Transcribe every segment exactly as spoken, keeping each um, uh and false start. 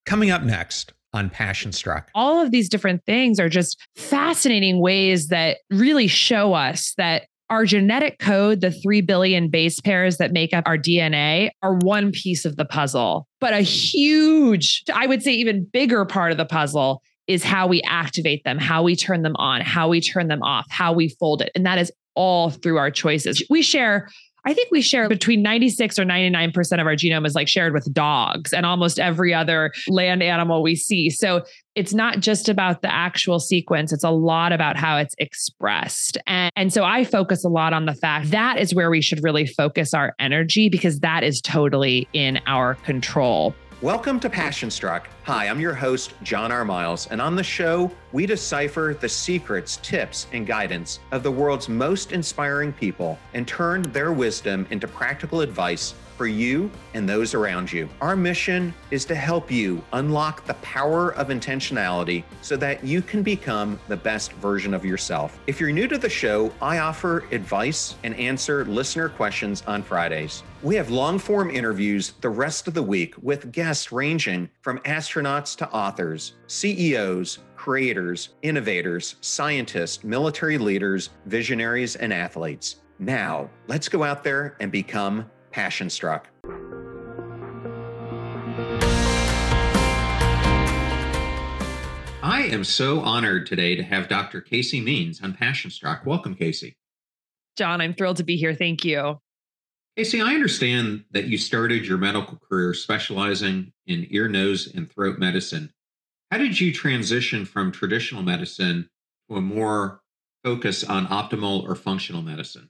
Coming up next on Passion Struck. All of these different things are just fascinating ways that really show us that our genetic code, the three billion base pairs that make up our D N A, are one piece of the puzzle. But a huge, I would say even bigger part of the puzzle is how we activate them, how we turn them on, how we turn them off, how we fold it. And that is all through our choices. We share, I think we share between ninety-six or ninety-nine percent of our genome is like shared with dogs and almost every other land animal we see. So it's not just about the actual sequence. It's a lot about how it's expressed. And, and so I focus a lot on the fact that is where we should really focus our energy because that is totally in our control. Welcome to Passion Struck. Hi, I'm your host, John R. Miles, and on the show, we decipher the secrets, tips, and guidance of the world's most inspiring people and turn their wisdom into practical advice for you and those around you. Our mission is to help you unlock the power of intentionality so that you can become the best version of yourself. If you're new to the show, I offer advice and answer listener questions on Fridays. We have long-form interviews the rest of the week with guests ranging from astronauts to authors, C E Os, creators, innovators, scientists, military leaders, visionaries, and athletes. Now, let's go out there and become Passion Struck. I am so honored today to have Doctor Casey Means on Passion Struck. Welcome, Casey. John, I'm thrilled to be here. Thank you. Casey, I understand that you started your medical career specializing in ear, nose, and throat medicine. How did you transition from traditional medicine to a more focus on optimal or functional medicine?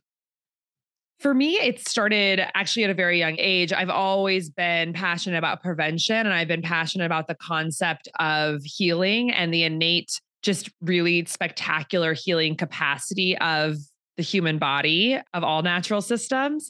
For me, it started actually at a very young age. I've always been passionate about prevention, and I've been passionate about the concept of healing and the innate, just really spectacular healing capacity of the human body, of all natural systems.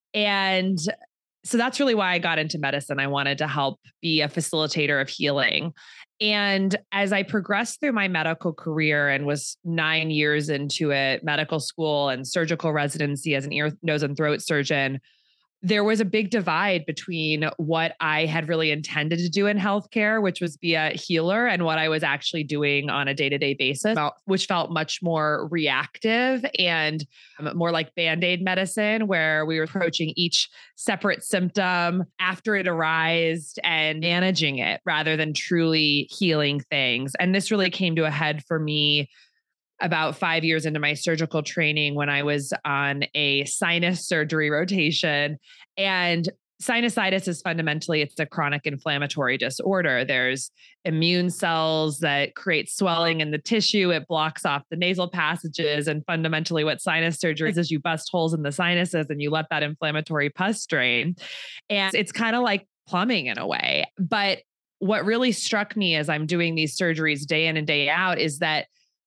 And so that's really why I got into medicine. I wanted to help be a facilitator of healing. And as I progressed through my medical career and was nine years into it, medical school and surgical residency as an ear, nose, and throat surgeon, there was a big divide between what I had really intended to do in healthcare, which was be a healer, and what I was actually doing on a day-to-day basis, which felt much more reactive and more like Band-Aid medicine, where we were approaching each separate symptom after it arose and managing it rather than truly healing things. And this really came to a head for me about five years into my surgical training when I was on a sinus surgery rotation. And sinusitis is fundamentally, it's a chronic inflammatory disorder. There's immune cells that create swelling in the tissue. It blocks off the nasal passages. And fundamentally what sinus surgery is, is you bust holes in the sinuses and you let that inflammatory pus drain. And it's kind of like plumbing in a way. But what really struck me as I'm doing these surgeries day in and day out is that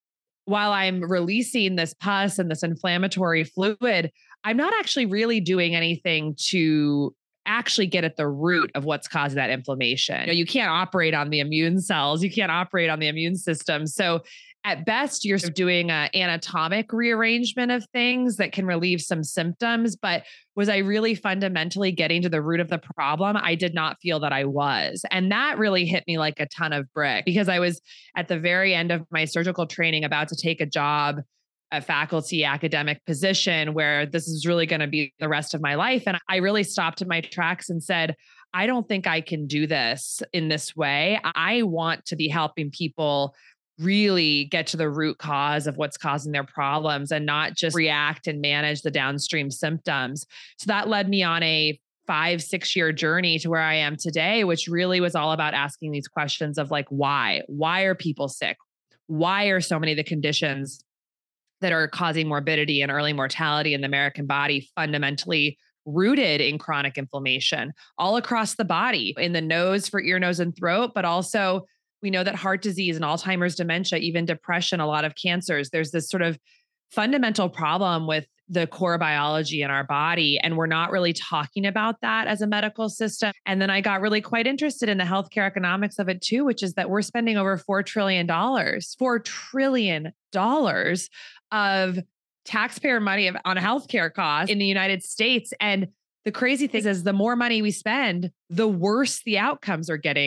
while I'm releasing this pus and this inflammatory fluid, I'm not actually really doing anything to actually get at the root of what's causing that inflammation. You know, you can't operate on the immune cells. You can't operate on the immune system. So at best, you're doing an anatomic rearrangement of things that can relieve some symptoms. But was I really fundamentally getting to the root of the problem? I did not feel that I was. And that really hit me like a ton of brick because I was at the very end of my surgical training about to take a job, a faculty academic position where this is really going to be the rest of my life. And I really stopped in my tracks and said, I don't think I can do this in this way. I want to be helping people really get to the root cause of what's causing their problems and not just react and manage the downstream symptoms. So that led me on a five, six year journey to where I am today, which really was all about asking these questions of like, why? Why are people sick? Why are so many of the conditions that are causing morbidity and early mortality in the American body fundamentally rooted in chronic inflammation all across the body, in the nose for ear, nose, and throat, but also we know that heart disease and Alzheimer's, dementia, even depression, a lot of cancers, there's this sort of fundamental problem with the core biology in our body. And we're not really talking about that as a medical system. And then I got really quite interested in the healthcare economics of it too, which is that we're spending over four trillion dollars, four trillion dollars of taxpayer money on healthcare costs in the United States. And the crazy thing is the more money we spend, the worse the outcomes are getting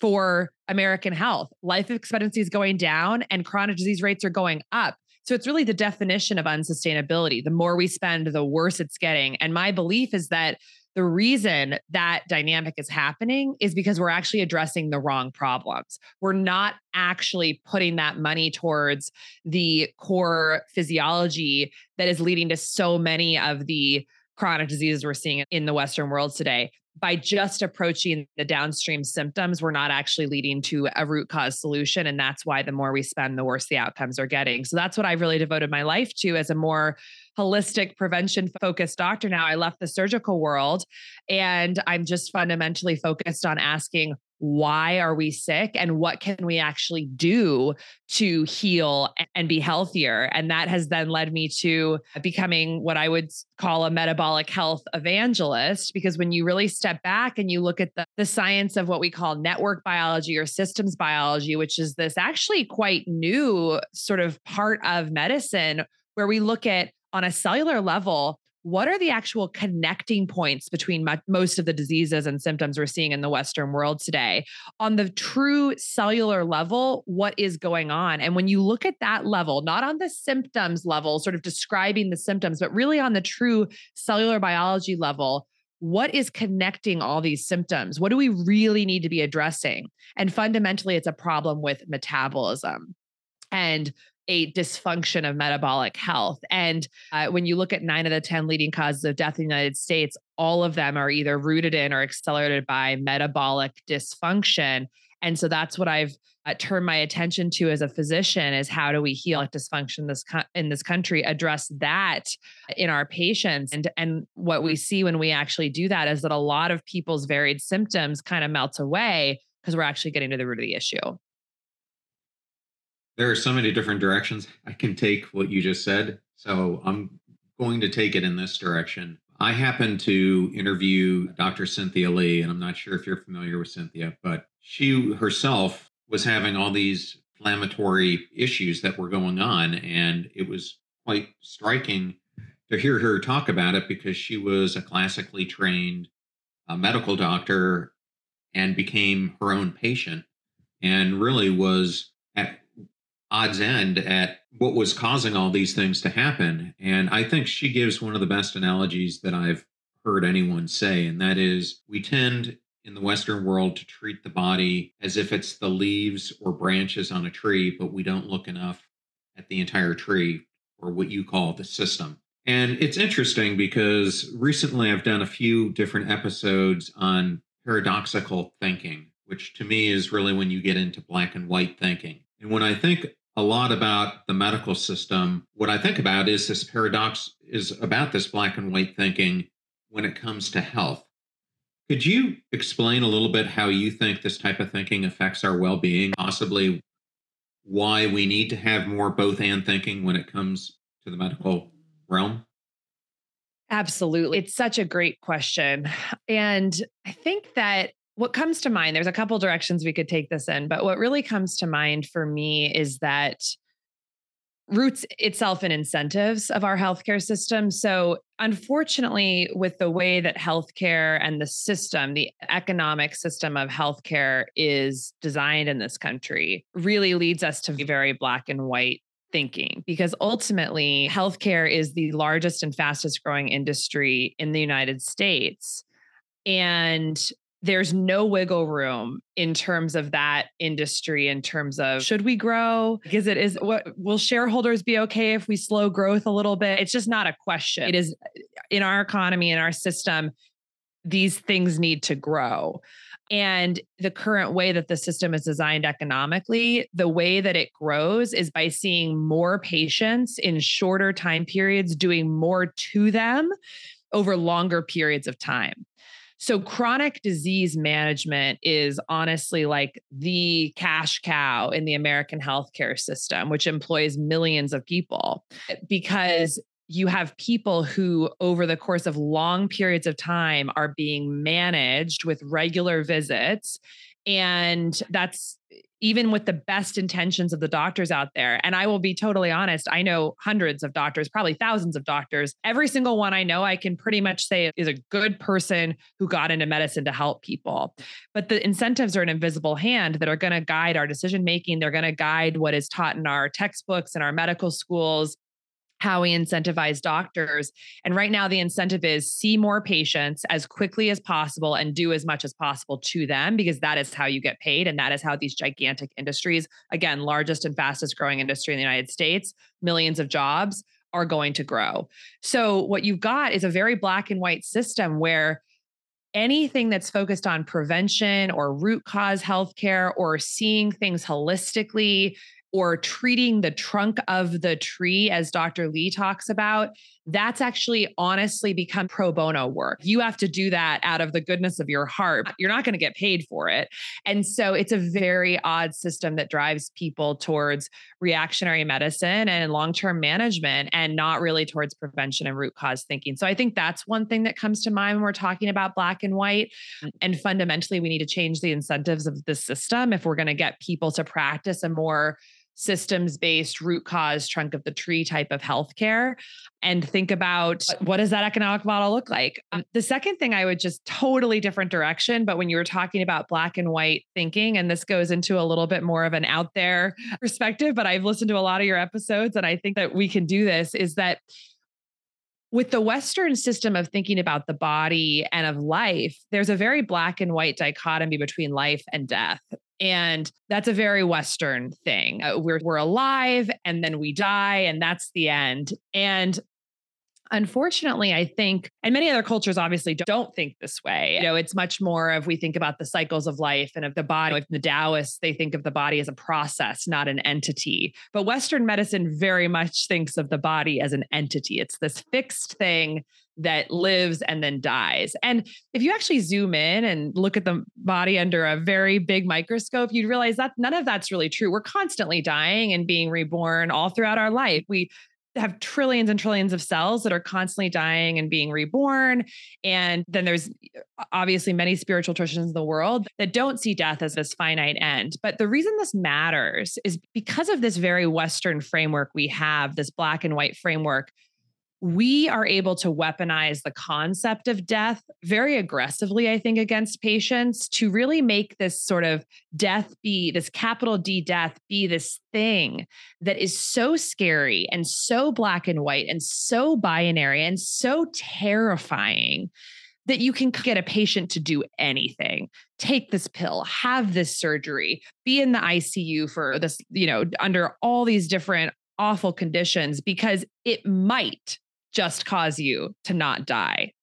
for American health. Life expectancy is going down and chronic disease rates are going up. So it's really the definition of unsustainability. The more we spend, the worse it's getting. And my belief is that the reason that dynamic is happening is because we're actually addressing the wrong problems. We're not actually putting that money towards the core physiology that is leading to so many of the chronic diseases we're seeing in the Western world today. By just approaching the downstream symptoms, we're not actually leading to a root cause solution. And that's why the more we spend, the worse the outcomes are getting. So that's what I've really devoted my life to as a more holistic prevention focused doctor. Now I left the surgical world and I'm just fundamentally focused on asking, why are we sick and what can we actually do to heal and be healthier? And that has then led me to becoming what I would call a metabolic health evangelist, because when you really step back and you look at the, the science of what we call network biology or systems biology, which is this actually quite new sort of part of medicine where we look at on a cellular level, what are the actual connecting points between mo- most of the diseases and symptoms we're seeing in the Western world today? On the true cellular level, what is going on? And when you look at that level, not on the symptoms level, sort of describing the symptoms, but really on the true cellular biology level, what is connecting all these symptoms? What do we really need to be addressing? And fundamentally, it's a problem with metabolism and a dysfunction of metabolic health. And uh, when you look at nine of the ten leading causes of death in the United States, all of them are either rooted in or accelerated by metabolic dysfunction. And so that's what I've uh, turned my attention to as a physician is how do we heal dysfunction in this, co- in this country, address that in our patients. And, and what we see when we actually do that is that a lot of people's varied symptoms kind of melt away because we're actually getting to the root of the issue. There are so many different directions I can take what you just said. So I'm going to take it in this direction. I happened to interview Doctor Cynthia Lee, and I'm not sure if you're familiar with Cynthia, but she herself was having all these inflammatory issues that were going on. And it was quite striking to hear her talk about it because she was a classically trained uh, medical doctor and became her own patient and really was at odds end at what was causing all these things to happen. And I think she gives one of the best analogies that I've heard anyone say, and that is we tend in the Western world to treat the body as if it's the leaves or branches on a tree, but we don't look enough at the entire tree or what you call the system. And it's interesting because recently I've done a few different episodes on paradoxical thinking, which to me is really when you get into black and white thinking. And when I think a lot about the medical system, what I think about is this paradox is about this black and white thinking when it comes to health. Could you explain a little bit how you think this type of thinking affects our well-being, possibly why we need to have more both and thinking when it comes to the medical realm? Absolutely. It's such a great question. And I think that what comes to mind, there's a couple directions we could take this in, but what really comes to mind for me is that roots itself in incentives of our healthcare system. So unfortunately, with the way that healthcare and the system, the economic system of healthcare is designed in this country, really leads us to be very black and white thinking, because ultimately healthcare is the largest and fastest growing industry in the United States. And there's no wiggle room in terms of that industry, in terms of should we grow? Is it is what will shareholders be okay if we slow growth a little bit? It's just not a question. It is in our economy, in our system, these things need to grow. And the current way that the system is designed economically, the way that it grows is by seeing more patients in shorter time periods, doing more to them over longer periods of time. So chronic disease management is honestly like the cash cow in the American healthcare system, which employs millions of people, because you have people who over the course of long periods of time are being managed with regular visits. And that's even with the best intentions of the doctors out there. And I will be totally honest, I know hundreds of doctors, probably thousands of doctors. Every single one I know, I can pretty much say is a good person who got into medicine to help people. But the incentives are an invisible hand that are going to guide our decision making. They're going to guide what is taught in our textbooks and our medical schools, how we incentivize doctors. And right now, the incentive is see more patients as quickly as possible and do as much as possible to them, because that is how you get paid. And that is how these gigantic industries, again, largest and fastest growing industry in the United States, millions of jobs are going to grow. So what you've got is a very black and white system where anything that's focused on prevention or root cause healthcare or seeing things holistically, or treating the trunk of the tree, as Doctor Lee talks about, that's actually honestly become pro bono work. You have to do that out of the goodness of your heart. You're not going to get paid for it. And so it's a very odd system that drives people towards reactionary medicine and long-term management, and not really towards prevention and root cause thinking. So I think that's one thing that comes to mind when we're talking about black and white. And fundamentally, we need to change the incentives of the system if we're going to get people to practice a more systems-based root cause trunk of the tree type of healthcare, and think about what does that economic model look like? Um, the second thing I would just totally different direction, but when you were talking about black and white thinking, and this goes into a little bit more of an out there perspective, but I've listened to a lot of your episodes and I think that we can do this, is that with the Western system of thinking about the body and of life, there's a very black and white dichotomy between life and death. And that's a very Western thing. Uh, we're, we're alive and then we die and that's the end. And unfortunately, I think, and many other cultures obviously don't think this way. You know, it's much more of, we think about the cycles of life and of the body. Like the Taoists, they think of the body as a process, not an entity. But Western medicine very much thinks of the body as an entity. It's this fixed thing that lives and then dies. And if you actually zoom in and look at the body under a very big microscope, you'd realize that none of that's really true. We're constantly dying and being reborn all throughout our life. We have trillions and trillions of cells that are constantly dying and being reborn. And then there's obviously many spiritual traditions in the world that don't see death as this finite end. But the reason this matters is because of this very Western framework we have, this black and white framework. We are able to weaponize the concept of death very aggressively, I think, against patients to really make this sort of death be, this capital D death be this thing that is so scary and so black and white and so binary and so terrifying that you can get a patient to do anything. Take this pill, have this surgery, be in the I C U for this, you know, under all these different awful conditions because it might just cause you to not die.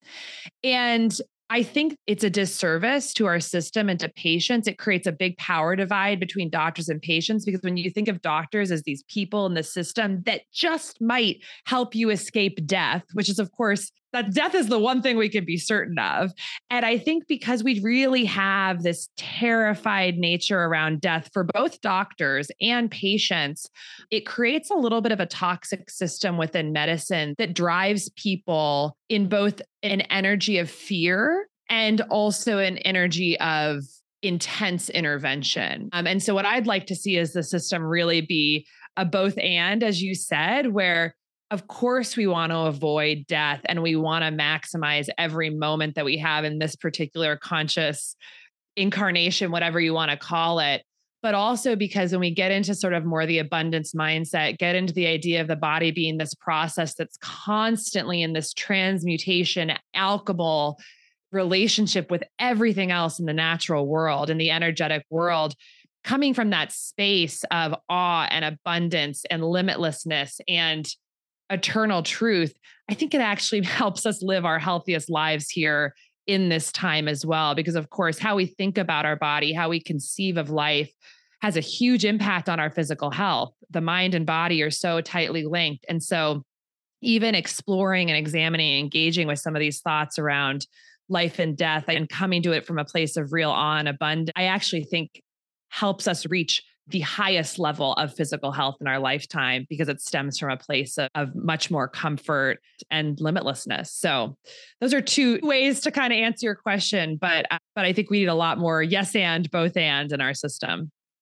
And I think it's a disservice to our system and to patients. It creates a big power divide between doctors and patients, because when you think of doctors as these people in the system that just might help you escape death, which is, of course, that death is the one thing we can be certain of. And I think because we really have this terrified nature around death for both doctors and patients, it creates a little bit of a toxic system within medicine that drives people in both an energy of fear and also an energy of intense intervention. Um, and so what I'd like to see is the system really be a both and, as you said, where of course, we want to avoid death and we want to maximize every moment that we have in this particular conscious incarnation, whatever you want to call it. But also because when we get into sort of more the abundance mindset, get into the idea of the body being this process that's constantly in this transmutation, alchemical relationship with everything else in the natural world, in the energetic world, coming from that space of awe and abundance and limitlessness and eternal truth, I think it actually helps us live our healthiest lives here in this time as well. Because of course, how we think about our body, how we conceive of life has a huge impact on our physical health. The mind and body are so tightly linked. And so even exploring and examining and engaging with some of these thoughts around life and death and coming to it from a place of real awe and abundance, I actually think helps us reach the highest level of physical health in our lifetime, because it stems from a place of, of much more comfort and limitlessness. So those are two ways to kind of answer your question, but, but I think we need a lot more yes and, both and in our system.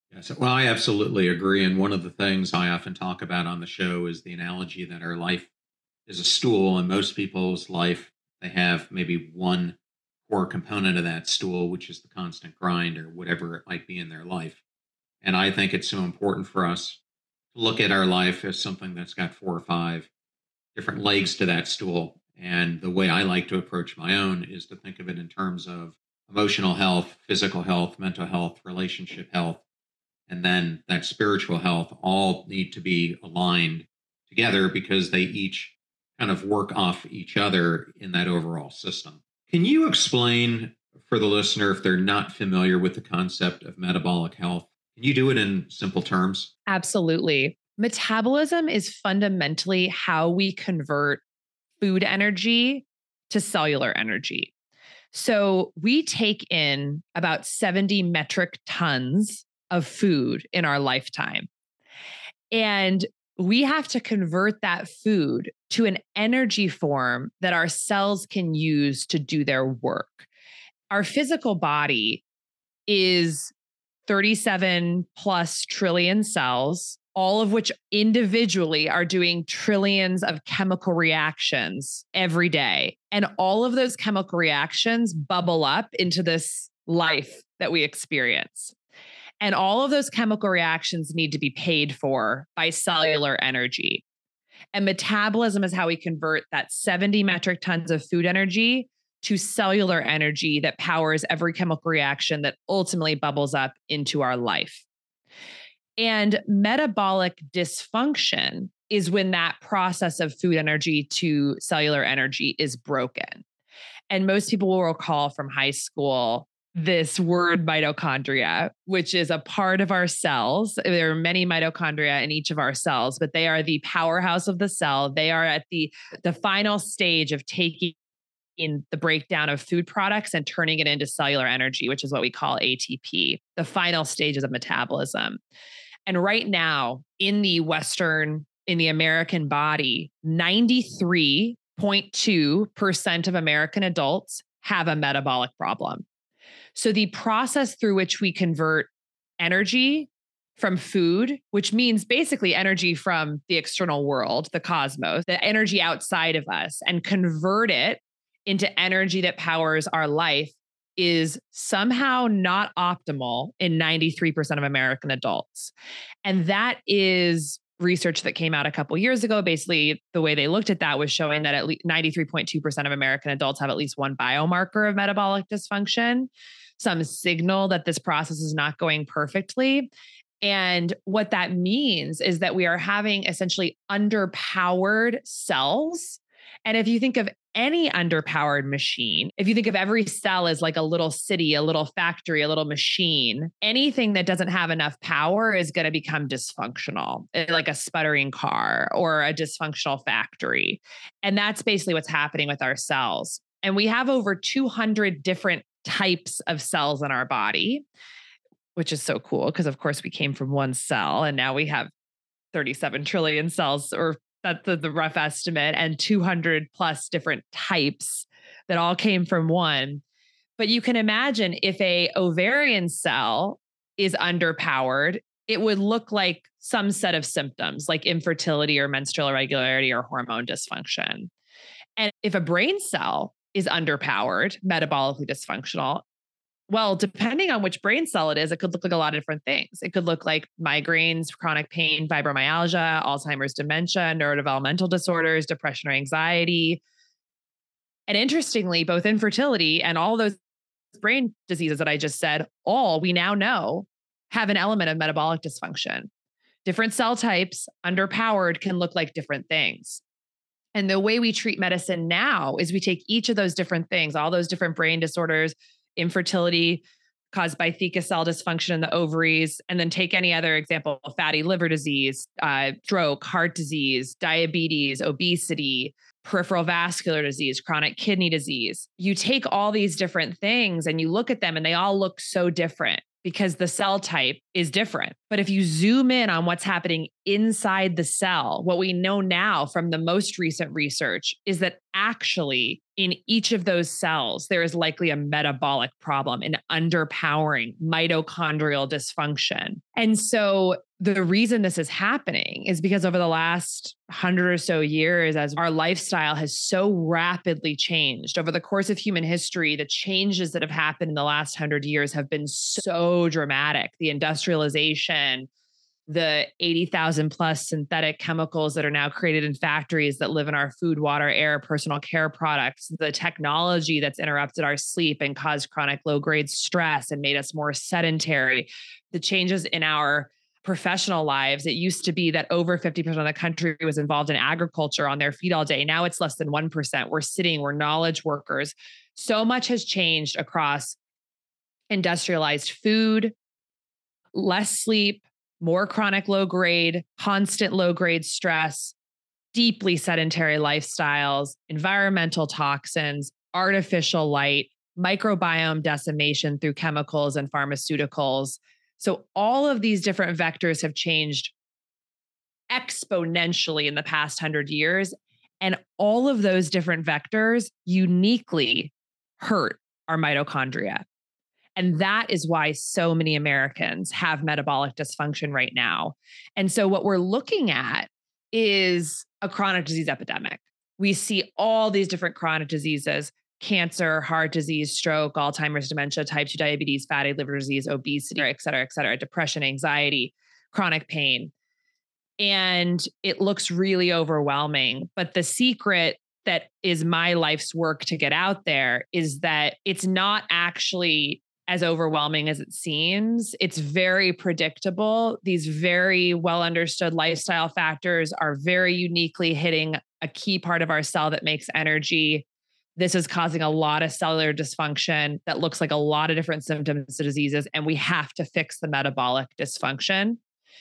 Yes. Well, I absolutely agree. And one of the things I often talk about on the show is the analogy that our life is a stool, and most people's life, they have maybe one core component of that stool, which is the constant grind or whatever it might be in their life. And I think it's so important for us to look at our life as something that's got four or five different legs to that stool. And the way I like to approach my own is to think of it in terms of emotional health, physical health, mental health, relationship health, and then that spiritual health all need to be aligned together because they each kind of work off each other in that overall system. Can you explain for the listener, if they're not familiar with the concept of metabolic health, can you do it in simple terms? Absolutely. Metabolism is fundamentally how we convert food energy to cellular energy. So we take in about seventy metric tons of food in our lifetime. And we have to convert that food to an energy form that our cells can use to do their work. Our physical body is thirty-seven plus trillion cells, all of which individually are doing trillions of chemical reactions every day. And all of those chemical reactions bubble up into this life that we experience. And all of those chemical reactions need to be paid for by cellular energy. And metabolism is how we convert that seventy metric tons of food energy to cellular energy that powers every chemical reaction that ultimately bubbles up into our life. And metabolic dysfunction is when that process of food energy to cellular energy is broken. And most people will recall from high school this word mitochondria, which is a part of our cells. There are many mitochondria in each of our cells, but they are the powerhouse of the cell. They are at the, the final stage of taking in the breakdown of food products and turning it into cellular energy, which is what we call A T P, the final stages of metabolism. And right now in the Western, in the American body, ninety-three point two percent of American adults have a metabolic problem. So the process through which we convert energy from food, which means basically energy from the external world, the cosmos, the energy outside of us, and convert it into energy that powers our life is somehow not optimal in ninety-three percent of American adults. And that is research that came out a couple years ago. Basically, the way they looked at that was showing that at least ninety-three point two percent of American adults have at least one biomarker of metabolic dysfunction, some signal that this process is not going perfectly. And what that means is that we are having essentially underpowered cells. And if you think of any underpowered machine, if you think of every cell as like a little city, a little factory, a little machine, anything that doesn't have enough power is going to become dysfunctional, like a sputtering car or a dysfunctional factory. And that's basically what's happening with our cells. And we have over two hundred different types of cells in our body, which is so cool because, of course, we came from one cell and now we have thirty-seven trillion cells, or that's the, the rough estimate, and two hundred plus different types that all came from one. But you can imagine if a ovarian cell is underpowered, it would look like some set of symptoms like infertility or menstrual irregularity or hormone dysfunction. And if a brain cell is underpowered, metabolically dysfunctional, well, depending on which brain cell it is, it could look like a lot of different things. It could look like migraines, chronic pain, fibromyalgia, Alzheimer's, dementia, neurodevelopmental disorders, depression or anxiety. And interestingly, both infertility and all those brain diseases that I just said, all we now know have an element of metabolic dysfunction. Different cell types, underpowered, can look like different things. And the way we treat medicine now is we take each of those different things, all those different brain disorders, infertility caused by theca cell dysfunction in the ovaries, and then take any other example, fatty liver disease, uh, stroke, heart disease, diabetes, obesity, peripheral vascular disease, chronic kidney disease. You take all these different things and you look at them and they all look so different because the cell type is different. But if you zoom in on what's happening inside the cell, what we know now from the most recent research is that actually in each of those cells, there is likely a metabolic problem, an underpowering mitochondrial dysfunction. And so the reason this is happening is because over the last hundred or so years, as our lifestyle has so rapidly changed over the course of human history, the changes that have happened in the last hundred years have been so dramatic. The industrialization, the eighty thousand plus synthetic chemicals that are now created in factories that live in our food, water, air, personal care products, the technology that's interrupted our sleep and caused chronic low grade stress and made us more sedentary, the changes in our professional lives. It used to be that over fifty percent of the country was involved in agriculture on their feet all day. Now it's less than one percent. We're sitting, we're knowledge workers. So much has changed across industrialized food, less sleep, more chronic low grade, constant low grade stress, deeply sedentary lifestyles, environmental toxins, artificial light, microbiome decimation through chemicals and pharmaceuticals. So all of these different vectors have changed exponentially in the past hundred years. And all of those different vectors uniquely hurt our mitochondria. And that is why so many Americans have metabolic dysfunction right now. And so what we're looking at is a chronic disease epidemic. We see all these different chronic diseases: cancer, heart disease, stroke, Alzheimer's, dementia, type two diabetes, fatty liver disease, obesity, et cetera, et cetera, depression, anxiety, chronic pain. And it looks really overwhelming. But the secret that is my life's work to get out there is that it's not actually as overwhelming as it seems. It's very predictable. These very well understood lifestyle factors are very uniquely hitting a key part of our cell that makes energy. This is causing a lot of cellular dysfunction that looks like a lot of different symptoms of diseases. And we have to fix the metabolic dysfunction.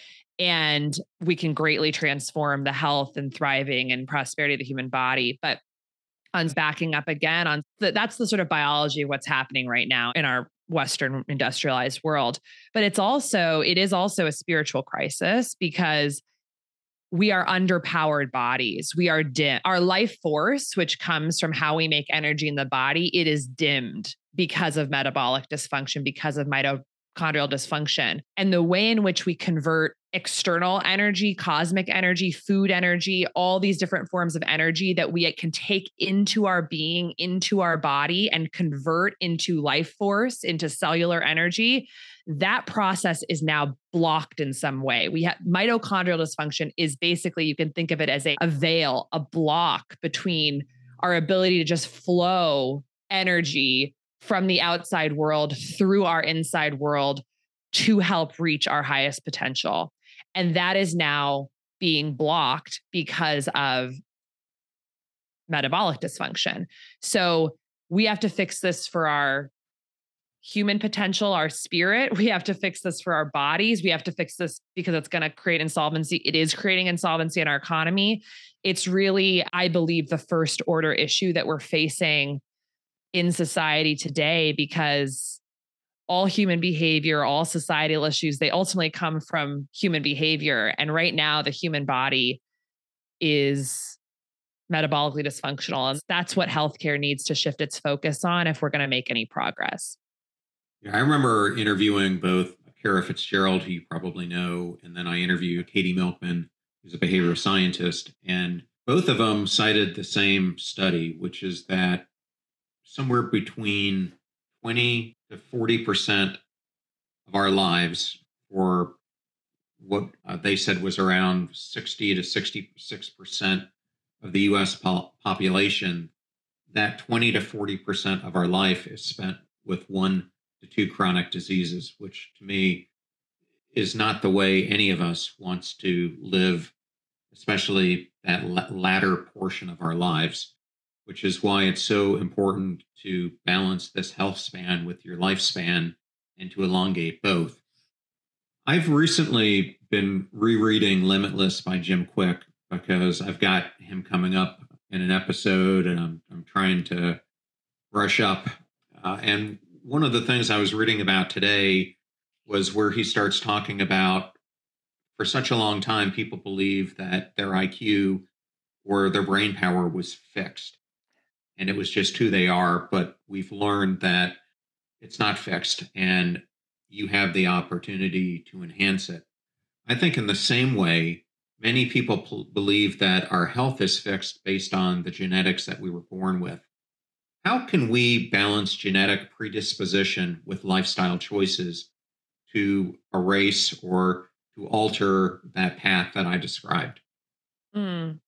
And we can greatly transform the health and thriving and prosperity of the human body. But on backing up again on the, that's the sort of biology of what's happening right now in our Western industrialized world. But it's also, it is also a spiritual crisis because we are underpowered bodies. We are dim. Our life force, which comes from how we make energy in the body, it is dimmed because of metabolic dysfunction, because of mitochondrial dysfunction. And the way in which we convert external energy, cosmic energy, food energy, all these different forms of energy that we can take into our being, into our body and convert into life force, into cellular energy, that process is now blocked in some way. We have mitochondrial dysfunction is basically, you can think of it as a, a veil, a block between our ability to just flow energy from the outside world through our inside world to help reach our highest potential. And that is now being blocked because of metabolic dysfunction. So we have to fix this for our human potential, our spirit. We have to fix this for our bodies. We have to fix this because it's going to create insolvency. It is creating insolvency in our economy. It's really, I believe, the first order issue that we're facing in society today, because all human behavior, all societal issues, they ultimately come from human behavior. And right now, the human body is metabolically dysfunctional. And that's what healthcare needs to shift its focus on if we're going to make any progress. Yeah, I remember interviewing both Kara Fitzgerald, who you probably know, and then I interviewed Katie Milkman, who's a behavioral scientist. And both of them cited the same study, which is that somewhere between twenty to forty percent of our lives, or what uh, they said was around sixty to sixty-six percent of the U S po- population, that twenty to forty percent of our life is spent with one to two chronic diseases, which to me is not the way any of us wants to live, especially that l- latter portion of our lives, which is why it's so important to balance this health span with your lifespan and to elongate both. I've recently been rereading Limitless by Jim Quick because I've got him coming up in an episode and I'm, I'm trying to brush up. Uh, and one of the things I was reading about today was where he starts talking about, for such a long time, people believe that their I Q or their brain power was fixed. and it was just who they are. But we've learned that it's not fixed and you have the opportunity to enhance it. I think in the same way, many people p- believe that our health is fixed based on the genetics that we were born with. How can we balance genetic predisposition with lifestyle choices to erase or to alter that path that I described? Mm.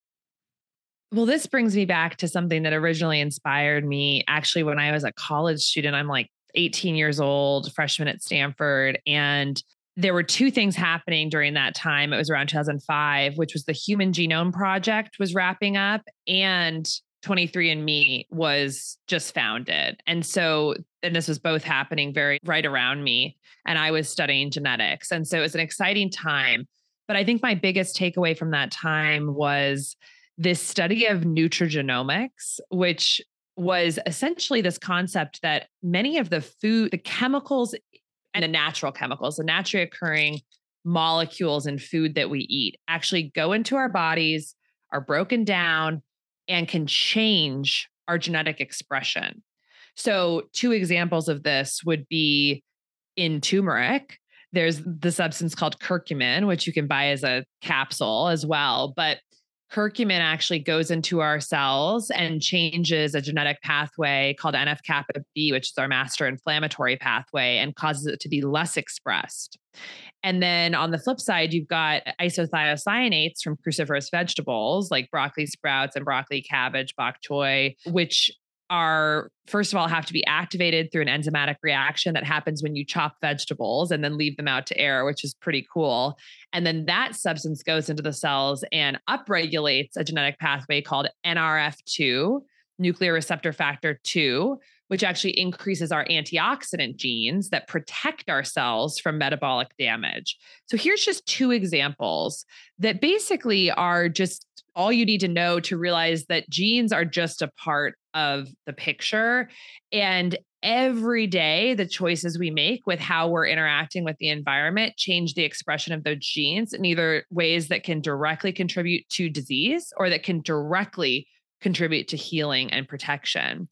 Well, this brings me back to something that originally inspired me. Actually, when I was a college student, I'm like eighteen years old, freshman at Stanford. And there were two things happening during that time. It was around two thousand five, which was the Human Genome Project was wrapping up, and twenty-three and me was just founded. And so, and this was both happening very right around me. And I was studying genetics. And so it was an exciting time. But I think my biggest takeaway from that time was this study of nutrigenomics, which was essentially this concept that many of the food, the chemicals and the natural chemicals, the naturally occurring molecules in food that we eat actually go into our bodies, are broken down, and can change our genetic expression. So, two examples of this would be in turmeric. There's the substance called curcumin, which you can buy as a capsule as well. But curcumin actually goes into our cells and changes a genetic pathway called N F kappa B, which is our master inflammatory pathway, and causes it to be less expressed. And then on the flip side, you've got isothiocyanates from cruciferous vegetables like broccoli sprouts and broccoli, cabbage, bok choy, which are, first of all, have to be activated through an enzymatic reaction that happens when you chop vegetables and then leave them out to air, which is pretty cool. And then that substance goes into the cells and upregulates a genetic pathway called N R F two, nuclear receptor factor two, which actually increases our antioxidant genes that protect our cells from metabolic damage. So here's just two examples that basically are just all you need to know to realize that genes are just a part of the picture. And every day, the choices we make with how we're interacting with the environment change the expression of those genes in either ways that can directly contribute to disease or that can directly contribute to healing and protection.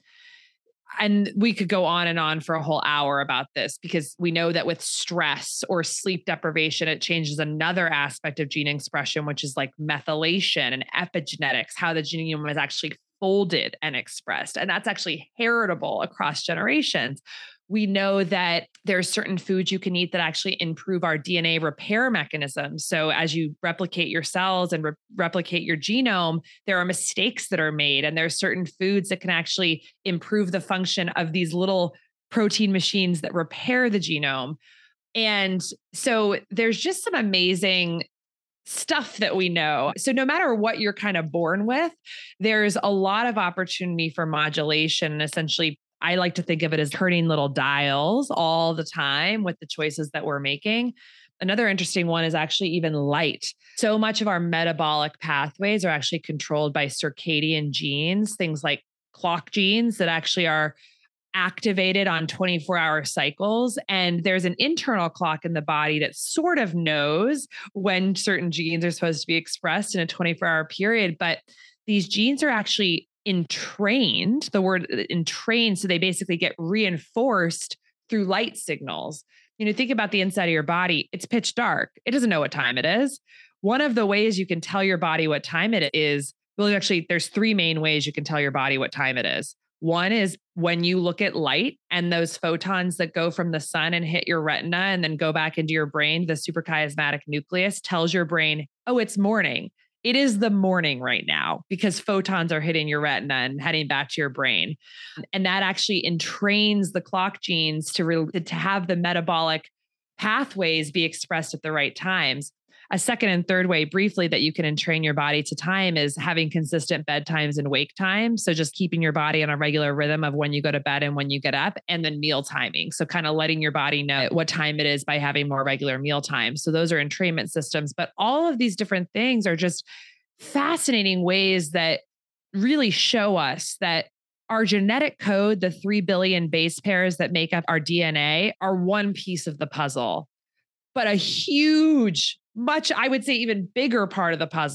And we could go on and on for a whole hour about this because we know that with stress or sleep deprivation, it changes another aspect of gene expression, which is like methylation and epigenetics, how the genome is actually folded and expressed. And that's actually heritable across generations. We know that there's certain foods you can eat that actually improve our D N A repair mechanisms. So as you replicate your cells and re- replicate your genome, there are mistakes that are made. And there's certain foods that can actually improve the function of these little protein machines that repair the genome. And so there's just some amazing stuff that we know. So no matter what you're kind of born with, there's a lot of opportunity for modulation. And essentially, I like to think of it as turning little dials all the time with the choices that we're making. Another interesting one is actually even light. So much of our metabolic pathways are actually controlled by circadian genes, things like clock genes that actually are activated on twenty-four hour cycles. And there's an internal clock in the body that sort of knows when certain genes are supposed to be expressed in a twenty-four hour period. But these genes are actually entrained, the word entrained. So they basically get reinforced through light signals. You know, think about the inside of your body. It's pitch dark. It doesn't know what time it is. One of the ways you can tell your body what time it is, well, actually, there's three main ways you can tell your body what time it is. One is when you look at light and those photons that go from the sun and hit your retina and then go back into your brain, the suprachiasmatic nucleus tells your brain, oh, it's morning. It is the morning right now because photons are hitting your retina and heading back to your brain. And that actually entrains the clock genes to, re- to have the metabolic pathways be expressed at the right times. A second and third way, briefly, that you can entrain your body to time is having consistent bedtimes and wake times. So just keeping your body on a regular rhythm of when you go to bed and when you get up, and then meal timing. So kind of letting your body know what time it is by having more regular meal times. So those are entrainment systems. But all of these different things are just fascinating ways that really show us that our genetic code, the three billion base pairs that make up our D N A, are one piece of the puzzle. But a huge, much, I would say even bigger part of the puzzle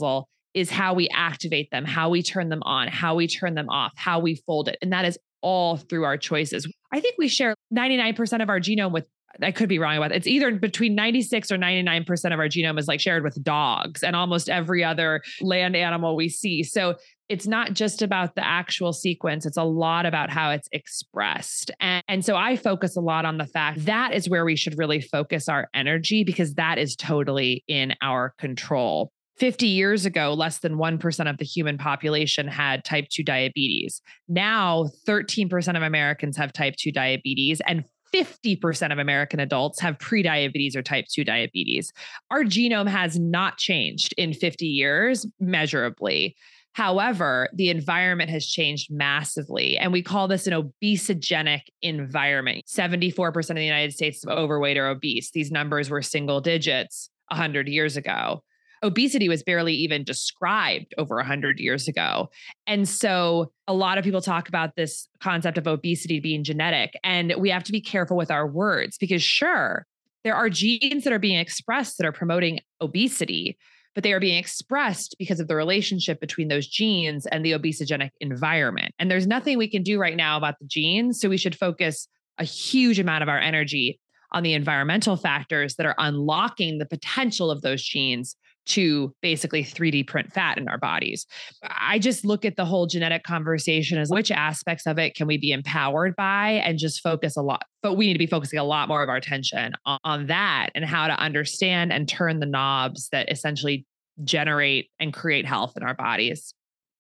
is how we activate them, how we turn them on, how we turn them off, how we fold it. And that is all through our choices. I think we share ninety-nine percent of our genome with, I could be wrong about it. It's either between ninety-six or ninety-nine percent of our genome is like shared with dogs and almost every other land animal we see. So it's not just about the actual sequence. It's a lot about how it's expressed. And, and so I focus a lot on the fact that is where we should really focus our energy, because that is totally in our control. fifty years ago, less than one percent of the human population had type two diabetes. Now, thirteen percent of Americans have type two diabetes, and fifty percent of American adults have prediabetes or type two diabetes. Our genome has not changed in fifty years measurably. However, the environment has changed massively, and we call this an obesogenic environment. seventy-four percent of the United States is overweight or obese. These numbers were single digits one hundred years ago. Obesity was barely even described over one hundred years ago. And so a lot of people talk about this concept of obesity being genetic, and we have to be careful with our words, because sure, there are genes that are being expressed that are promoting obesity, but they are being expressed because of the relationship between those genes and the obesogenic environment. And there's nothing we can do right now about the genes. So we should focus a huge amount of our energy on the environmental factors that are unlocking the potential of those genes to basically three D print fat in our bodies. I just look at the whole genetic conversation as which aspects of it can we be empowered by, and just focus a lot. But we need to be focusing a lot more of our attention on, on that and how to understand and turn the knobs that essentially generate and create health in our bodies.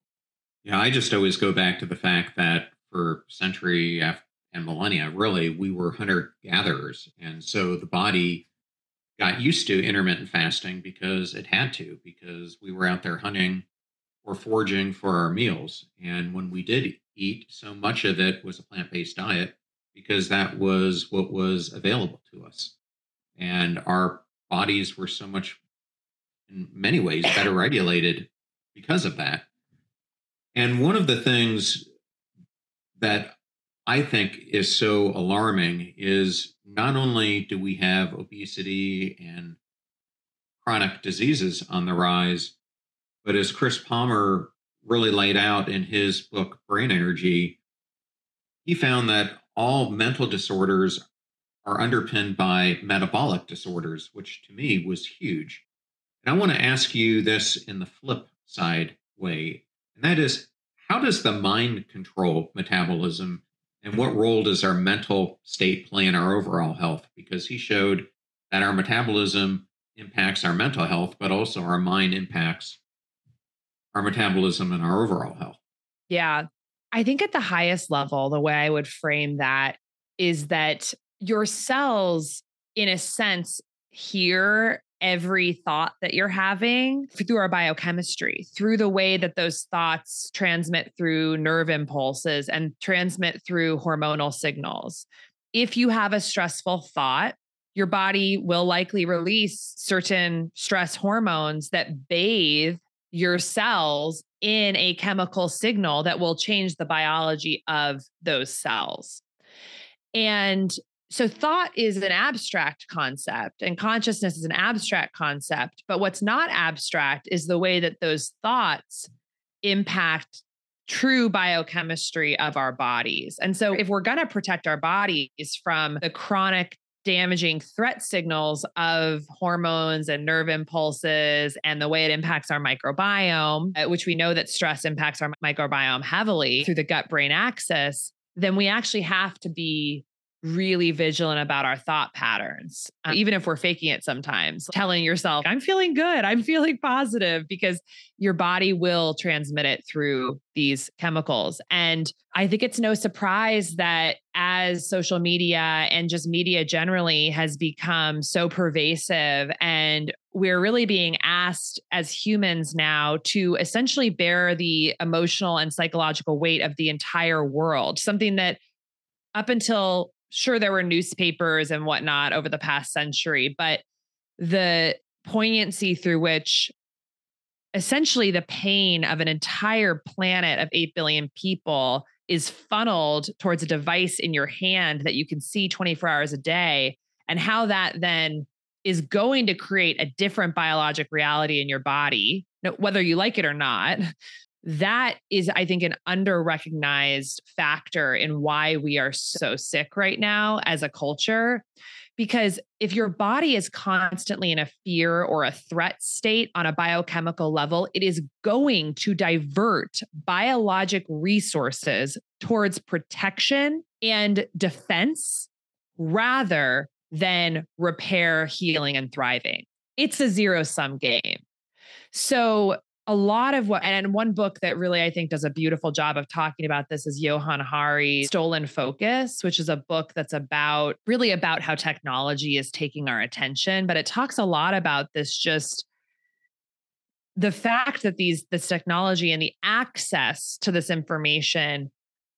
Yeah, I just always go back to the fact that for century and millennia, really, we were hunter-gatherers. And so the body got used to intermittent fasting because it had to, because we were out there hunting or foraging for our meals. And when we did eat, so much of it was a plant-based diet because that was what was available to us. And our bodies were so much, in many ways, better regulated because of that. And one of the things that I think is so alarming is not only do we have obesity and chronic diseases on the rise, but as Chris Palmer really laid out in his book, Brain Energy, he found that all mental disorders are underpinned by metabolic disorders, which to me was huge. And I want to ask you this in the flip side way, and that is, how does the mind control metabolism? And what role does our mental state play in our overall health? Because he showed that our metabolism impacts our mental health, but also our mind impacts our metabolism and our overall health. Yeah. I think at the highest level, the way I would frame that is that your cells, in a sense, hear every thought that you're having through our biochemistry, through the way that those thoughts transmit through nerve impulses and transmit through hormonal signals. If you have a stressful thought, your body will likely release certain stress hormones that bathe your cells in a chemical signal that will change the biology of those cells. And so thought is an abstract concept and consciousness is an abstract concept, but what's not abstract is the way that those thoughts impact true biochemistry of our bodies. And so if we're going to protect our bodies from the chronic damaging threat signals of hormones and nerve impulses and the way it impacts our microbiome, which we know that stress impacts our microbiome heavily through the gut-brain axis, then we actually have to be really vigilant about our thought patterns, uh, even if we're faking it sometimes, telling yourself, I'm feeling good, I'm feeling positive, because your body will transmit it through these chemicals. And I think it's no surprise that as social media and just media generally has become so pervasive, and we're really being asked as humans now to essentially bear the emotional and psychological weight of the entire world, something that up until sure, there were newspapers and whatnot over the past century, but the poignancy through which essentially the pain of an entire planet of eight billion people is funneled towards a device in your hand that you can see twenty-four hours a day, and how that then is going to create a different biologic reality in your body no, whether you like it or not, that is, I think, an under-recognized factor in why we are so sick right now as a culture. Because if your body is constantly in a fear or a threat state on a biochemical level, it is going to divert biologic resources towards protection and defense rather than repair, healing, and thriving. It's a zero-sum game. So a lot of what, and one book that really I think does a beautiful job of talking about this is Johann Hari's Stolen Focus, which is a book that's about really about how technology is taking our attention. But it talks a lot about this, just the fact that these, this technology and the access to this information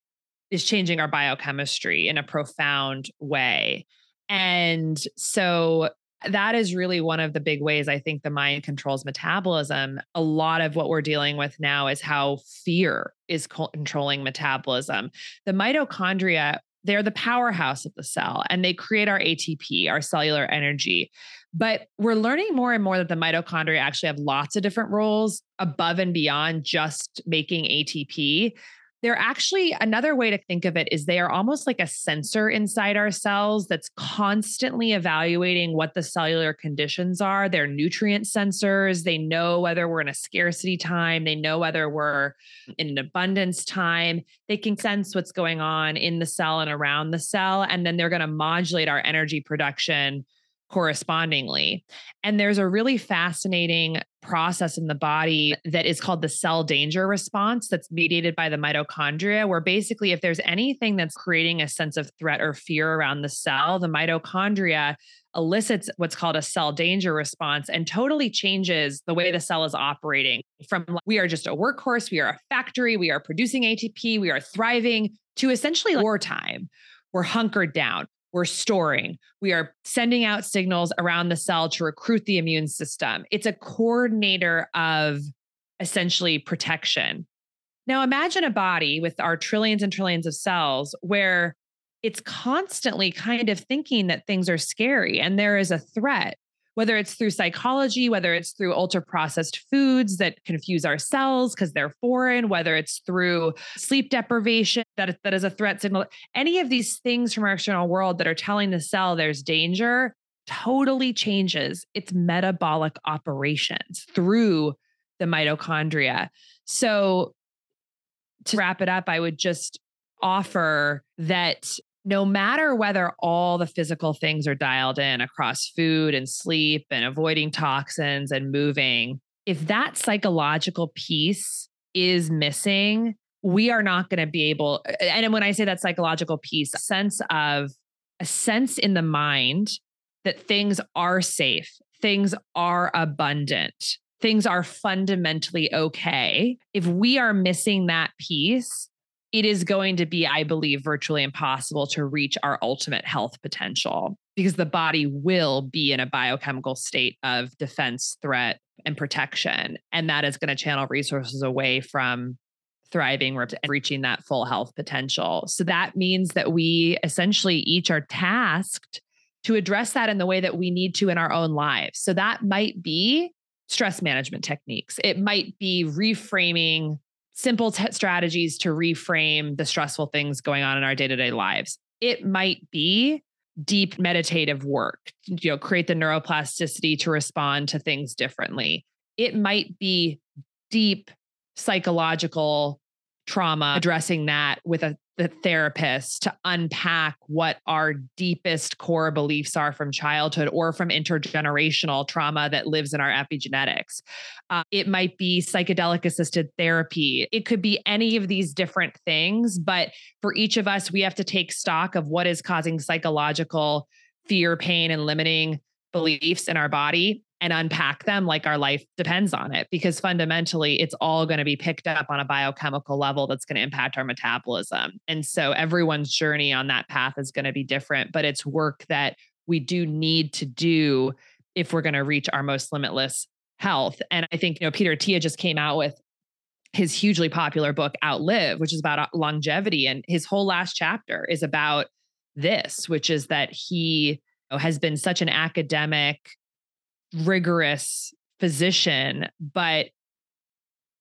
is changing our biochemistry in a profound way. And so that is really one of the big ways I think the mind controls metabolism. A lot of what we're dealing with now is how fear is co- controlling metabolism. The mitochondria, they're the powerhouse of the cell, and they create our A T P, our cellular energy. But we're learning more and more that the mitochondria actually have lots of different roles above and beyond just making A T P. They're actually, another way to think of it is they are almost like a sensor inside our cells that's constantly evaluating what the cellular conditions are. They're nutrient sensors. They know whether we're in a scarcity time. They know whether we're in an abundance time. They can sense what's going on in the cell and around the cell. And then they're going to modulate our energy production correspondingly. And there's a really fascinating process in the body that is called the cell danger response that's mediated by the mitochondria, where basically if there's anything that's creating a sense of threat or fear around the cell, the mitochondria elicits what's called a cell danger response and totally changes the way the cell is operating from we are just a workhorse, we are a factory, we are producing A T P, we are thriving, to essentially wartime. We're hunkered down. We're storing, we are sending out signals around the cell to recruit the immune system. It's a coordinator of essentially protection. Now imagine a body with our trillions and trillions of cells where it's constantly kind of thinking that things are scary and there is a threat, whether it's through psychology, whether it's through ultra processed foods that confuse our cells because they're foreign, whether it's through sleep deprivation that, that is a threat signal. Any of these things from our external world that are telling the cell there's danger totally changes its metabolic operations through the mitochondria. So to wrap it up, I would just offer that no matter whether all the physical things are dialed in across food and sleep and avoiding toxins and moving, if that psychological piece is missing, we are not going to be able, and when I say that psychological piece, a sense of a sense in the mind that things are safe, things are abundant, things are fundamentally okay. If we are missing that piece, it is going to be, I believe, virtually impossible to reach our ultimate health potential because the body will be in a biochemical state of defense, threat, and protection. And that is going to channel resources away from thriving and reaching that full health potential. So that means that we essentially each are tasked to address that in the way that we need to in our own lives. So that might be stress management techniques. It might be reframing simple t- strategies to reframe the stressful things going on in our day-to-day lives. It might be deep meditative work, you know, create the neuroplasticity to respond to things differently. It might be deep psychological trauma, addressing that with a the therapist to unpack what our deepest core beliefs are from childhood or from intergenerational trauma that lives in our epigenetics. Uh, it might be psychedelic assisted therapy. It could be any of these different things, but for each of us, we have to take stock of what is causing psychological fear, pain, and limiting beliefs in our body and unpack them like our life depends on it, because fundamentally it's all going to be picked up on a biochemical level that's going to impact our metabolism. And so everyone's journey on that path is going to be different, but it's work that we do need to do if we're going to reach our most limitless health. And I think, you know, Peter Attia just came out with his hugely popular book, Outlive, which is about longevity. And his whole last chapter is about this, which is that he has been such an academic, rigorous physician, but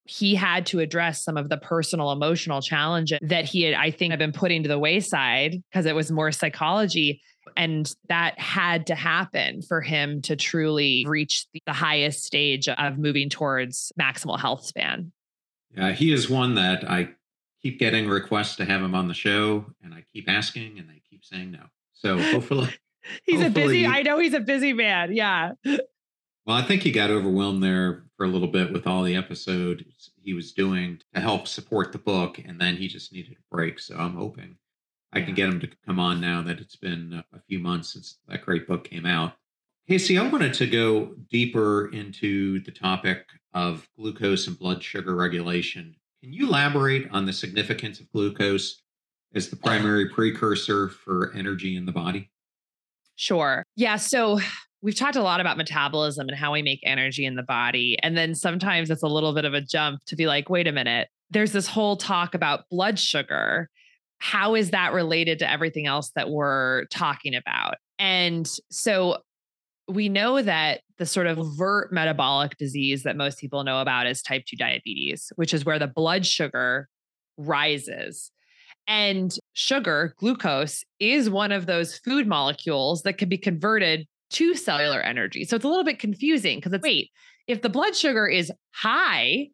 he had to address some of the personal emotional challenges that he had, I think, had been putting to the wayside because it was more psychology. And that had to happen for him to truly reach the highest stage of moving towards maximal health span. Yeah, he is one that I keep getting requests to have him on the show, and I keep asking, and they keep saying no. So hopefully, he's hopefully, a busy. I know he's a busy man. Yeah. Well, I think he got overwhelmed there for a little bit with all the episodes he was doing to help support the book, and then he just needed a break. So I'm hoping I can get him to come on now that it's been a few months since that great book came out. Casey, I wanted to go deeper into the topic of glucose and blood sugar regulation. Can you elaborate on the significance of glucose as the primary precursor for energy in the body? Sure. Yeah. So we've talked a lot about metabolism and how we make energy in the body. And then sometimes it's a little bit of a jump to be like, wait a minute, there's this whole talk about blood sugar. How is that related to everything else that we're talking about? And so we know that the sort of overt metabolic disease that most people know about is type two diabetes, which is where the blood sugar rises. And sugar, glucose, is one of those food molecules that can be converted to cellular energy. So it's a little bit confusing because it's, wait, if the blood sugar is high